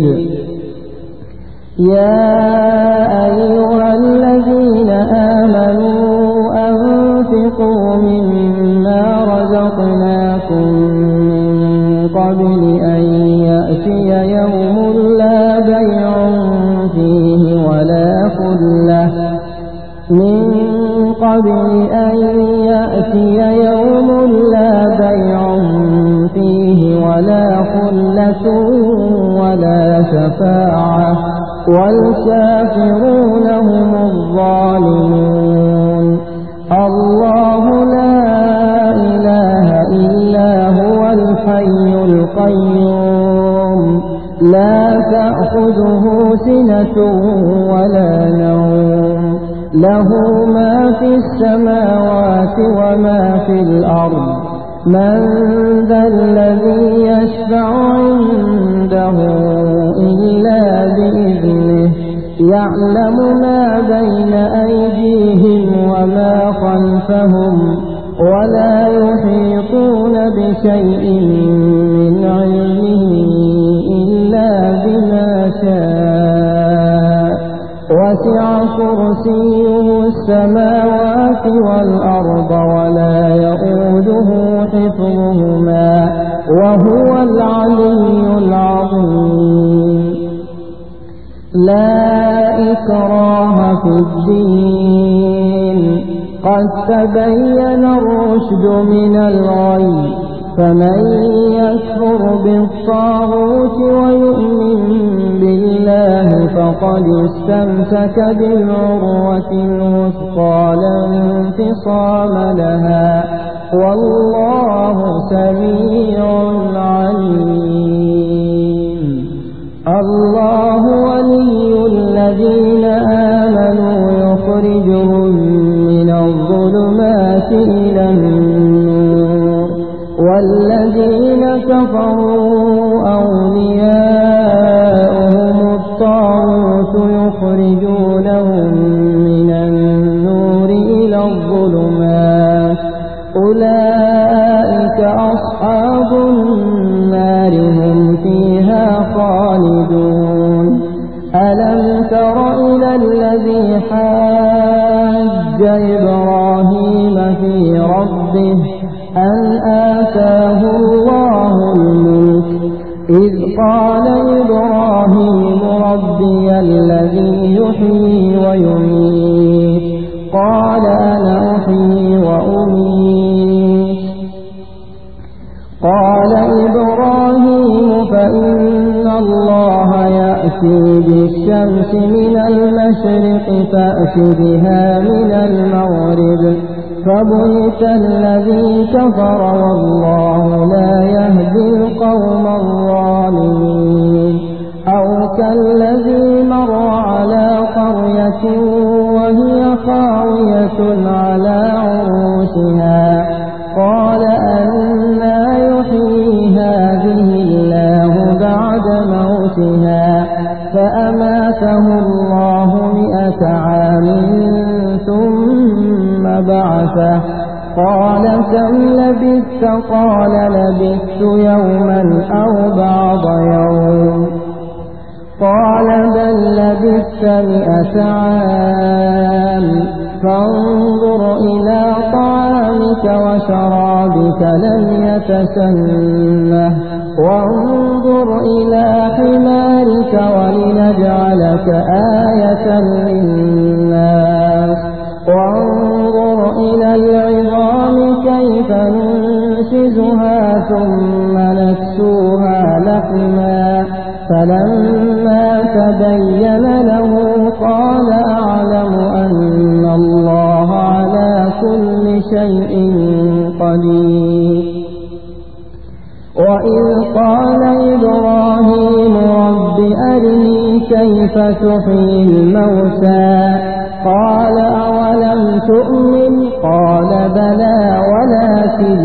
يا أيها الذين آمنوا أنفقوا مما رزقناكم من قبل أن يأتي يوم لا بيع فيه ولا خلة من قبل أن يأتي يوم لا بيع فيه ولا خلة ولا شفاعة والكافرون هم الظالمون الله لا إله إلا هو الحي القيوم لا تأخذه سنة ولا نوم له ما في السماوات وما في الأرض من ذا الذي يشفع عنده إلا بإذنه يعلم ما بين أيديهم وما خلفهم ولا يحيطون بشيء من علمه إلا بما شاء وسع كرسيه السماوات والأرض ولا يؤوده حفظهما وهو العلي العظيم لا إكراه في الدين قد تبين الرشد من الغي فمن يكفر بالطاغوت ويؤمن بالله فقد استمسك بالعروة الوثقى لا انفصام لها والله سميع عليم الله ولي الذين آمنوا يخرجهم من الظلمات إلى النور والذين كفروا أولياؤهم الطاغوت يخرجونهم من النور إلى الظلمات أولئك أصحاب النار هم فيها خالدون ألم تر إلى الذي حاج إبراهيم في ربه أن آتاه الله الملك إذ قال إبراهيم ربي الذي يحيي ويميت قال أنا أحيي وأميت قال إبراهيم فإن الله يأتي بالشمس من المشرق فأت بها من المغرب فبهت الذي كفر والله لا يهدي القوم الظالمين أو كالذي مر على قرية وهي خاوية على عروشها قال أنى يحيي هذه الله بعد موتها فأماته الله مئة عام ثم بعثه قال كم لبثت قال لبثت يوما أو بعض يوم قال بل لبثت لبثت مئة عام فانظر إلى طعامك وشرابك لم يتسنه وانظر إلى حمارك ولنجعلك آية للناس وانظر إلى العظام كيف ننشزها ثم نكسوها لحما فلما تبين له قال أعلم أن الله على كل شيء قدير. وإذ قال إبراهيم رب أرني كيف تحيي الموتى قال أولم تؤمن قال بلى ولكن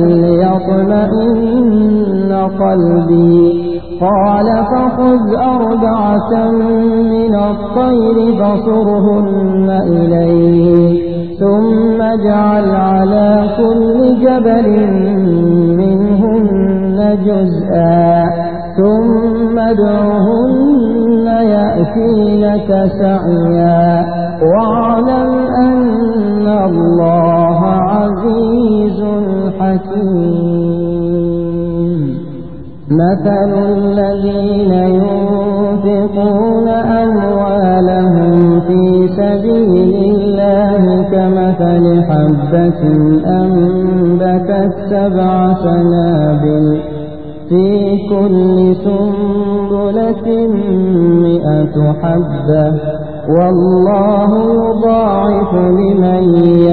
ليطمئن قلبي قال فخذ أربعة من الطير فصرهن إليك ثم اجعل على كل جبل منهن جزءا ثم ادعهن يأتينك سعيا واعلم أن الله عزيز حكيم. مثل الذين ينفقون أموالهم في سبيل الله كمثل حبة أنبتت سبع سنابل في كل سنبلة مئة حبة والله يضاعف لمن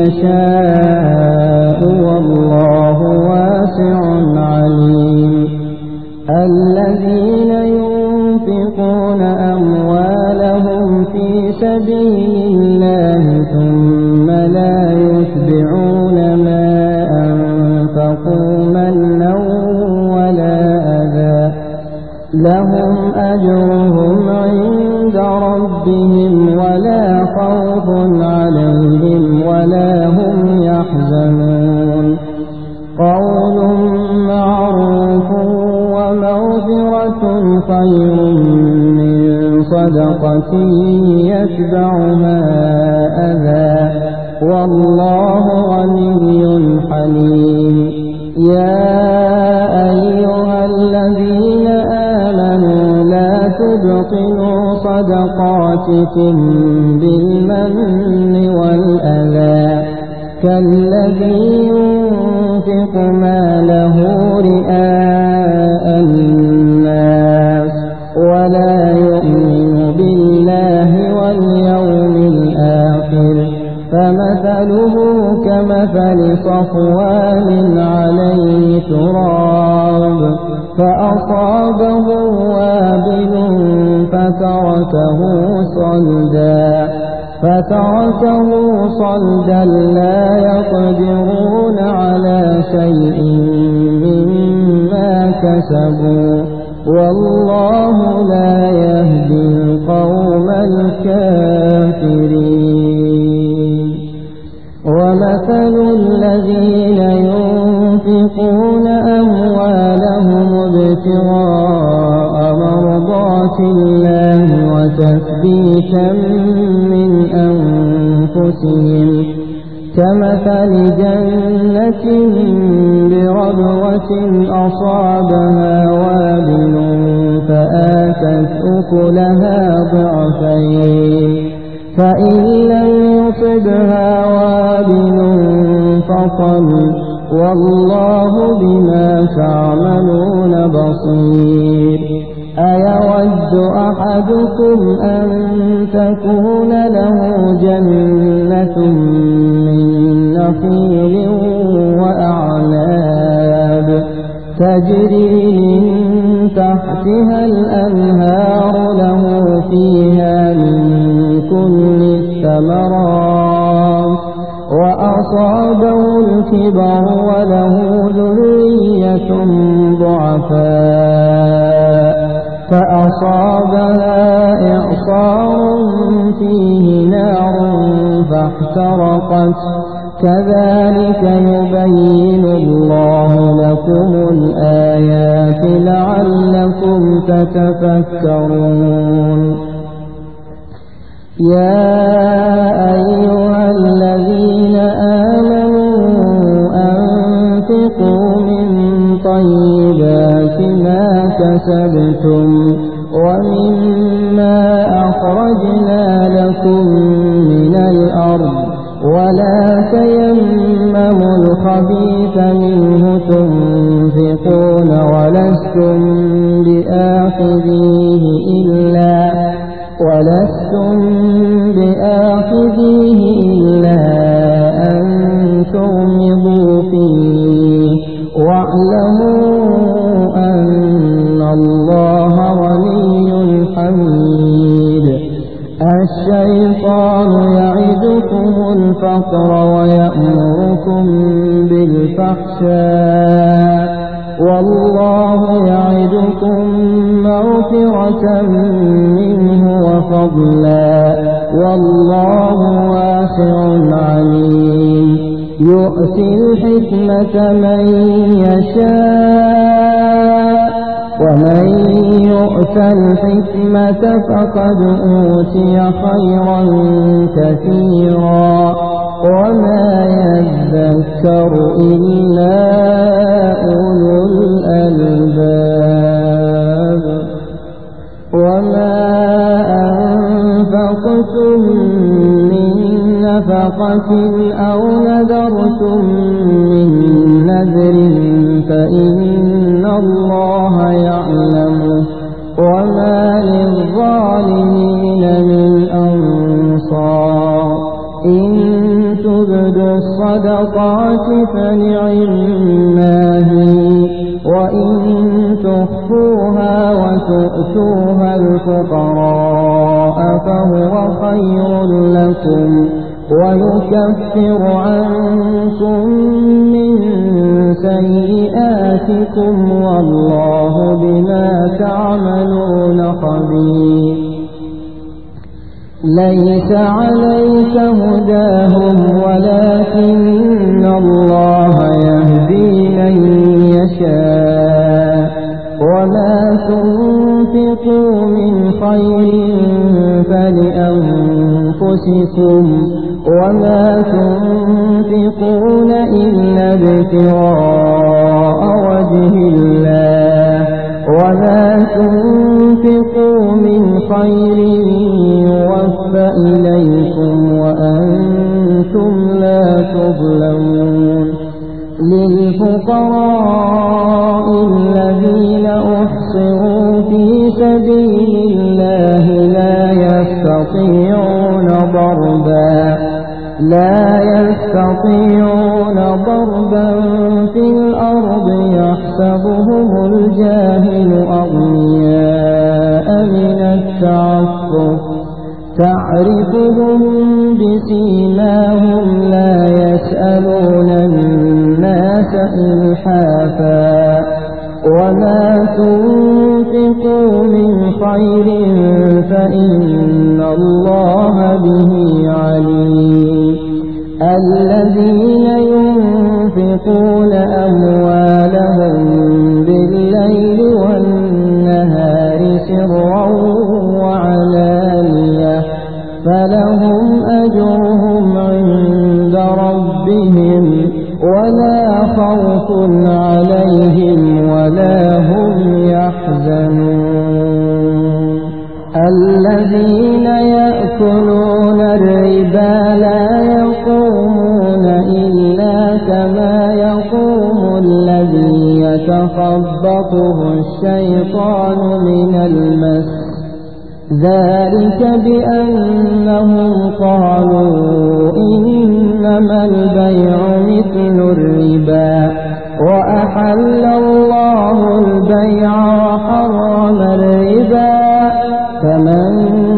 يشاء والله واسع عليم. الذين ينفقون أموالهم في سبيل الله ثم لا يتبعون ما أنفقوا منا ولا أذى لهم أجرهم عند ربهم ولا خوف عليهم ولا هم يحزنون. قول معروف ومغفرة خير من صدقة يتبعها أذى والله غني حليم. يا أيها الذين آمنوا لا تبطلوا صدقاتكم بالمن والأذى كالذي ينفق ماله رئاء الناس ولا يؤمن بالله واليوم الآخر فمثله كمثل صفوان عليه تراب فأصابه وابل فتركه صلدا فتركه صلدا لا يقدرون على شيء مما كسبوا والله لا يهدي القوم الكافرين. ومثل الذين ينفقون أموالهم ابتغاء مرضات الله وتثبيتا من أنفسهم كمثل جنة بربوة أصابها وابل فآتت أكلها ضعفين فإن لم يصبها وابل فطل والله بما تعملون بصير. أيود أحدكم أن تكون له جنة من نخيل وأعناب تجري من تحتها الأنهار له فيها من كل الثمرات وأصابه الكبر وله ذرية ضعفاء فأصابها إعصار فيه نار فاحترقت كذلك يبين الله لكم الآيات لعلكم تتفكرون. يا أيها الذين آمنوا أنفقوا من طيبات ما كسبتم ومما أخرجنا لكم من الأرض ولا تيمموا الخبيث منه تنفقون ولستم بآخذيه إلا ولستم بآخذيه إلا أن تغمضوا فيه واعلموا أن الله غني حميد. الشيطان يعدكم الفقر ويأمركم بالفحشاء والله يعدكم مغفرة منه وفضلا والله واسع عليم. يؤتي الحكمة من يشاء ومن يؤت الحكمة فقد أوتي خيرا كثيرا وما يذكر إلا أولو الألباب. وما أنفقتم من نفقة أو نذرتم من نذر فإن الله يعلمه وما للظالمين من أنصار. إن تبدوا الصدقات فنعما هي وإن تخفوها وتؤتوها الفقراء فهو خير لكم ويكفر عنكم من سيئاتكم والله بما تعملون خبير. ليس عليك هداهم ولكن الله يهدي من يشاء وما تنفقوا من خير فلأنفسكم وما تنفقون إلا ابتغاء وجه الله وما تنفقوا من خير يوفى إليكم وأنتم لا تظلمون. للفقراء الذين أحصروا في سبيل الله لا يستطيعون ضربا لا يستطيعون ضربا في الأرض يحسبهم الجاهل أغنياء من التعفف تعرفهم بسيماهم لا يسألون الناس إلحافا. وما تنفقوا من خير فإن الله به عليم. الذين ينفقون أموالهم بالليل والنهار سرا وعلانية فلهم أجرهم عند ربهم ولا خوف عليهم ولا هم يحزنون. الذين يأكلون الربا لا يقومون إلا كما يقوم الذي يتخبطه الشيطان من المس ذلك بأنهم قالوا إنما البيع مثل الربا وأحل الله البيع وحرم الربا فمن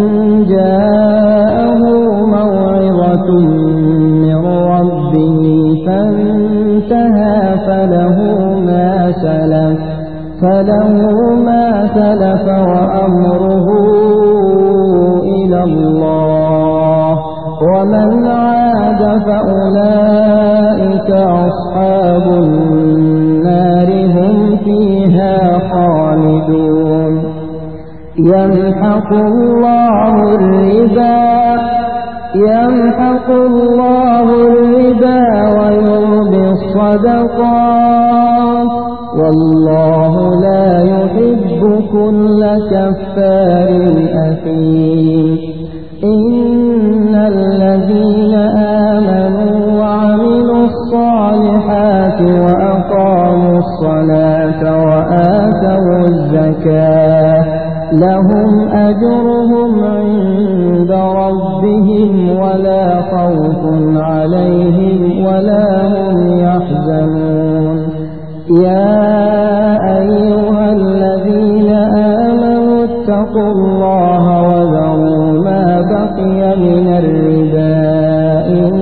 جاءه موعظة من ربه فانتهى فله ما سلف فله ما سلف وأمره إلى الله ومن عاد فأولئك أصحاب النار هم فيها خالدون. يمحق الله الربا يمحق الله الربا ويربي الصدقات والله لا يحب كل كفار أثيم. إن الذين آمنوا وعملوا الصالحات وأقاموا الصلاة وآتوا الزكاة لهم أجرهم عند ربهم ولا خوف عليهم ولا هم يحزنون. يا أيها الذين آمنوا اتقوا الله وذروا ما بقي من الربا إن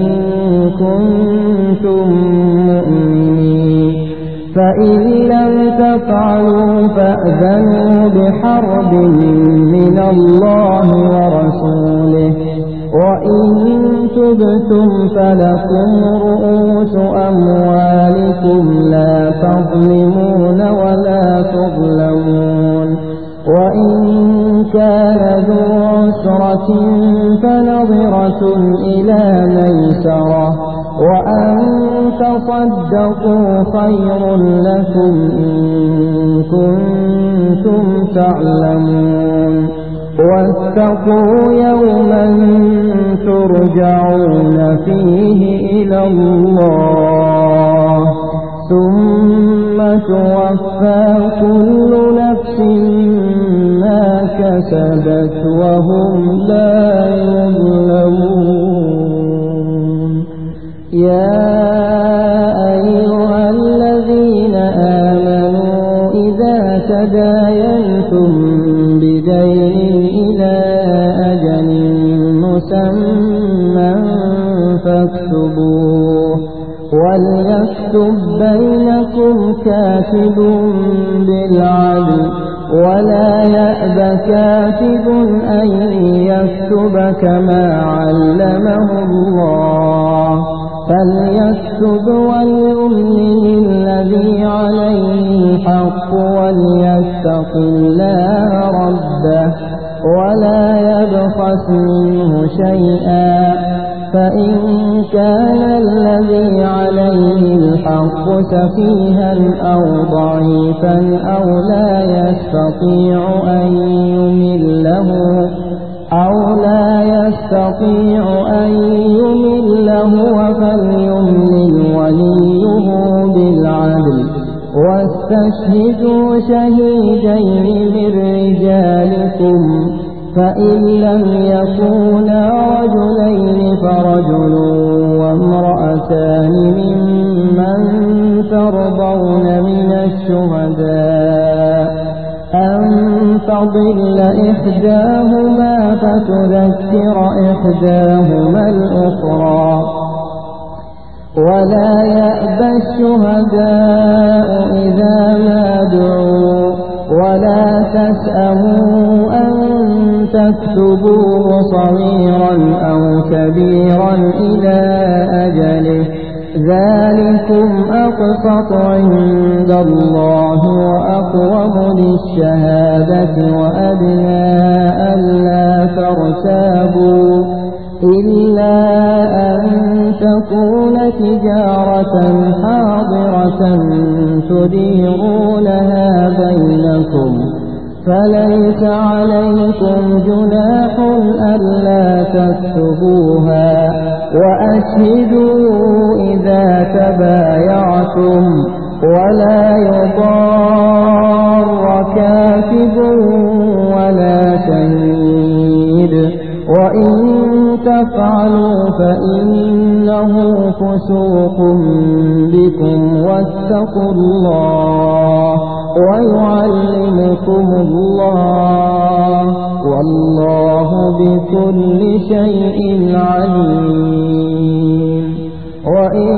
كنتم مؤمنين فإن لم تفعلوا فأذنوا بحرب من الله ورسوله وإن تبتم فلكم رؤوس أموالكم لا تظلمون ولا تظلمون. وإن كان ذو عسرة فنظرة إلى ميسرة وأن تصدقوا خير لكم إن كنتم تعلمون. واتقوا يوما ترجعون فيه إلى الله ثم توفى كل نفس ما كسبت وهم لا يظلمون. يا أيها الذين آمنوا إذا تداينتم بدين إلى أجل مسمى فاكتبوه وليكتب بينكم كاتب بالعدل ولا يأب كاتب أن يكتب كما علمه الله فليكتب وليملل الذي عليه الحق وليتق الله ربه ولا يبخس منه شيئا فإن كان الذي عليه الحق سفيها أو ضعيفا أو لا يستطيع أن يمله أو لا يستطيع أن يمله فليملل وليه بالعدل واستشهدوا شهيدين من رجالكم فإن لم يكونا رجلين فرجل وامرأتان ممن ترضون من الشهداء أن تضل إحداهما فتذكر إحداهما الأخرى ولا يأبى الشهداء إذا ما دعوا ولا تسأموا أن تكتبوه صغيرا أو كبيرا إلى أجله ذلكم أقسط عند الله وأقوم للشهادة وأدنى ألا ترتابوا إلا أن تكون تجارة حاضرة تديرونها بينكم فليس عليكم جناح ألا تكتبوها وأشهدوا إذا تبايعتم ولا يضار كاتب ولا شهيد وإن تفعلوا فإنه فسوق بكم واتقوا الله ويعلمكم الله والله بكل شيء عليم. وإن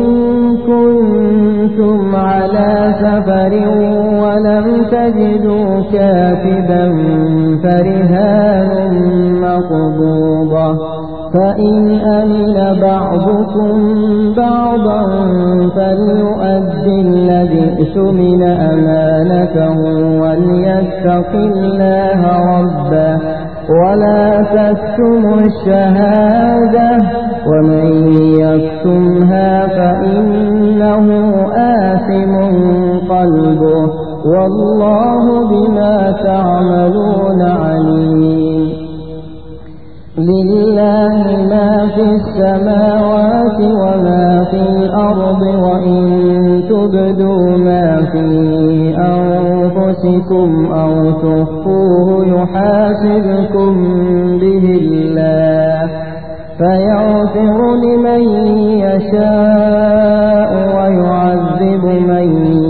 كنتم على سفر ولم تجدوا كاتبا فرهان مقبوضة فإن أمن بعضكم بعضا فليؤد الذي اؤتمن أمانته وليتق الله ربه ولا تكتموا الشهادة ومن يكتمها فإنه آثم قلبه والله بما تعملون عليم. لله ما في السماوات وما في الأرض وإن تبدوا ما في أنفسكم أو تخفوه يحاسبكم به الله فيغفر لمن يشاء ويعذب من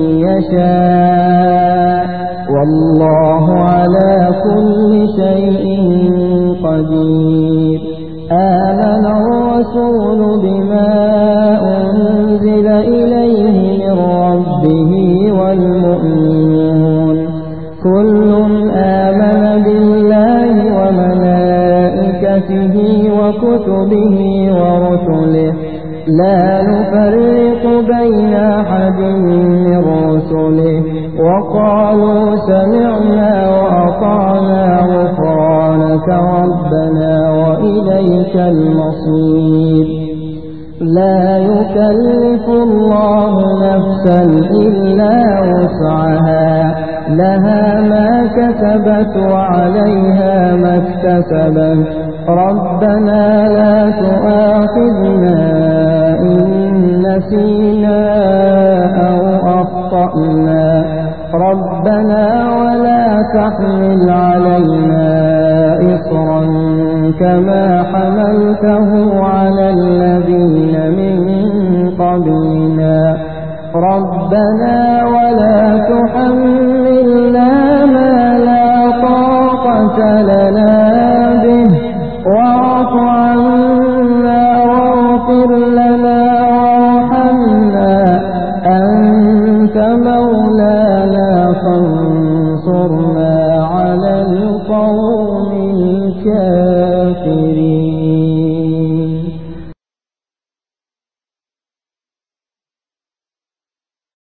يشاء والله على كل شيء قدير. آمن الرسول بما أنزل إليه من ربه والمؤمنون كل آمن بالله وملائكته وكتبه ورسله لا نفرق بين أحد من رسله وقالوا سمعنا وأطعنا غفرانك ربنا وإليك المصير. لا يكلف الله نفسا إلا وسعها لها ما كسبت وعليها ما اكتسبت ربنا لا تؤاخذنا إن نسينا أو أخطأنا ربنا ولا تحمل علينا إصرا كما حملته على الذين من قبلنا ربنا ولا تحملنا ما لا طاقة لنا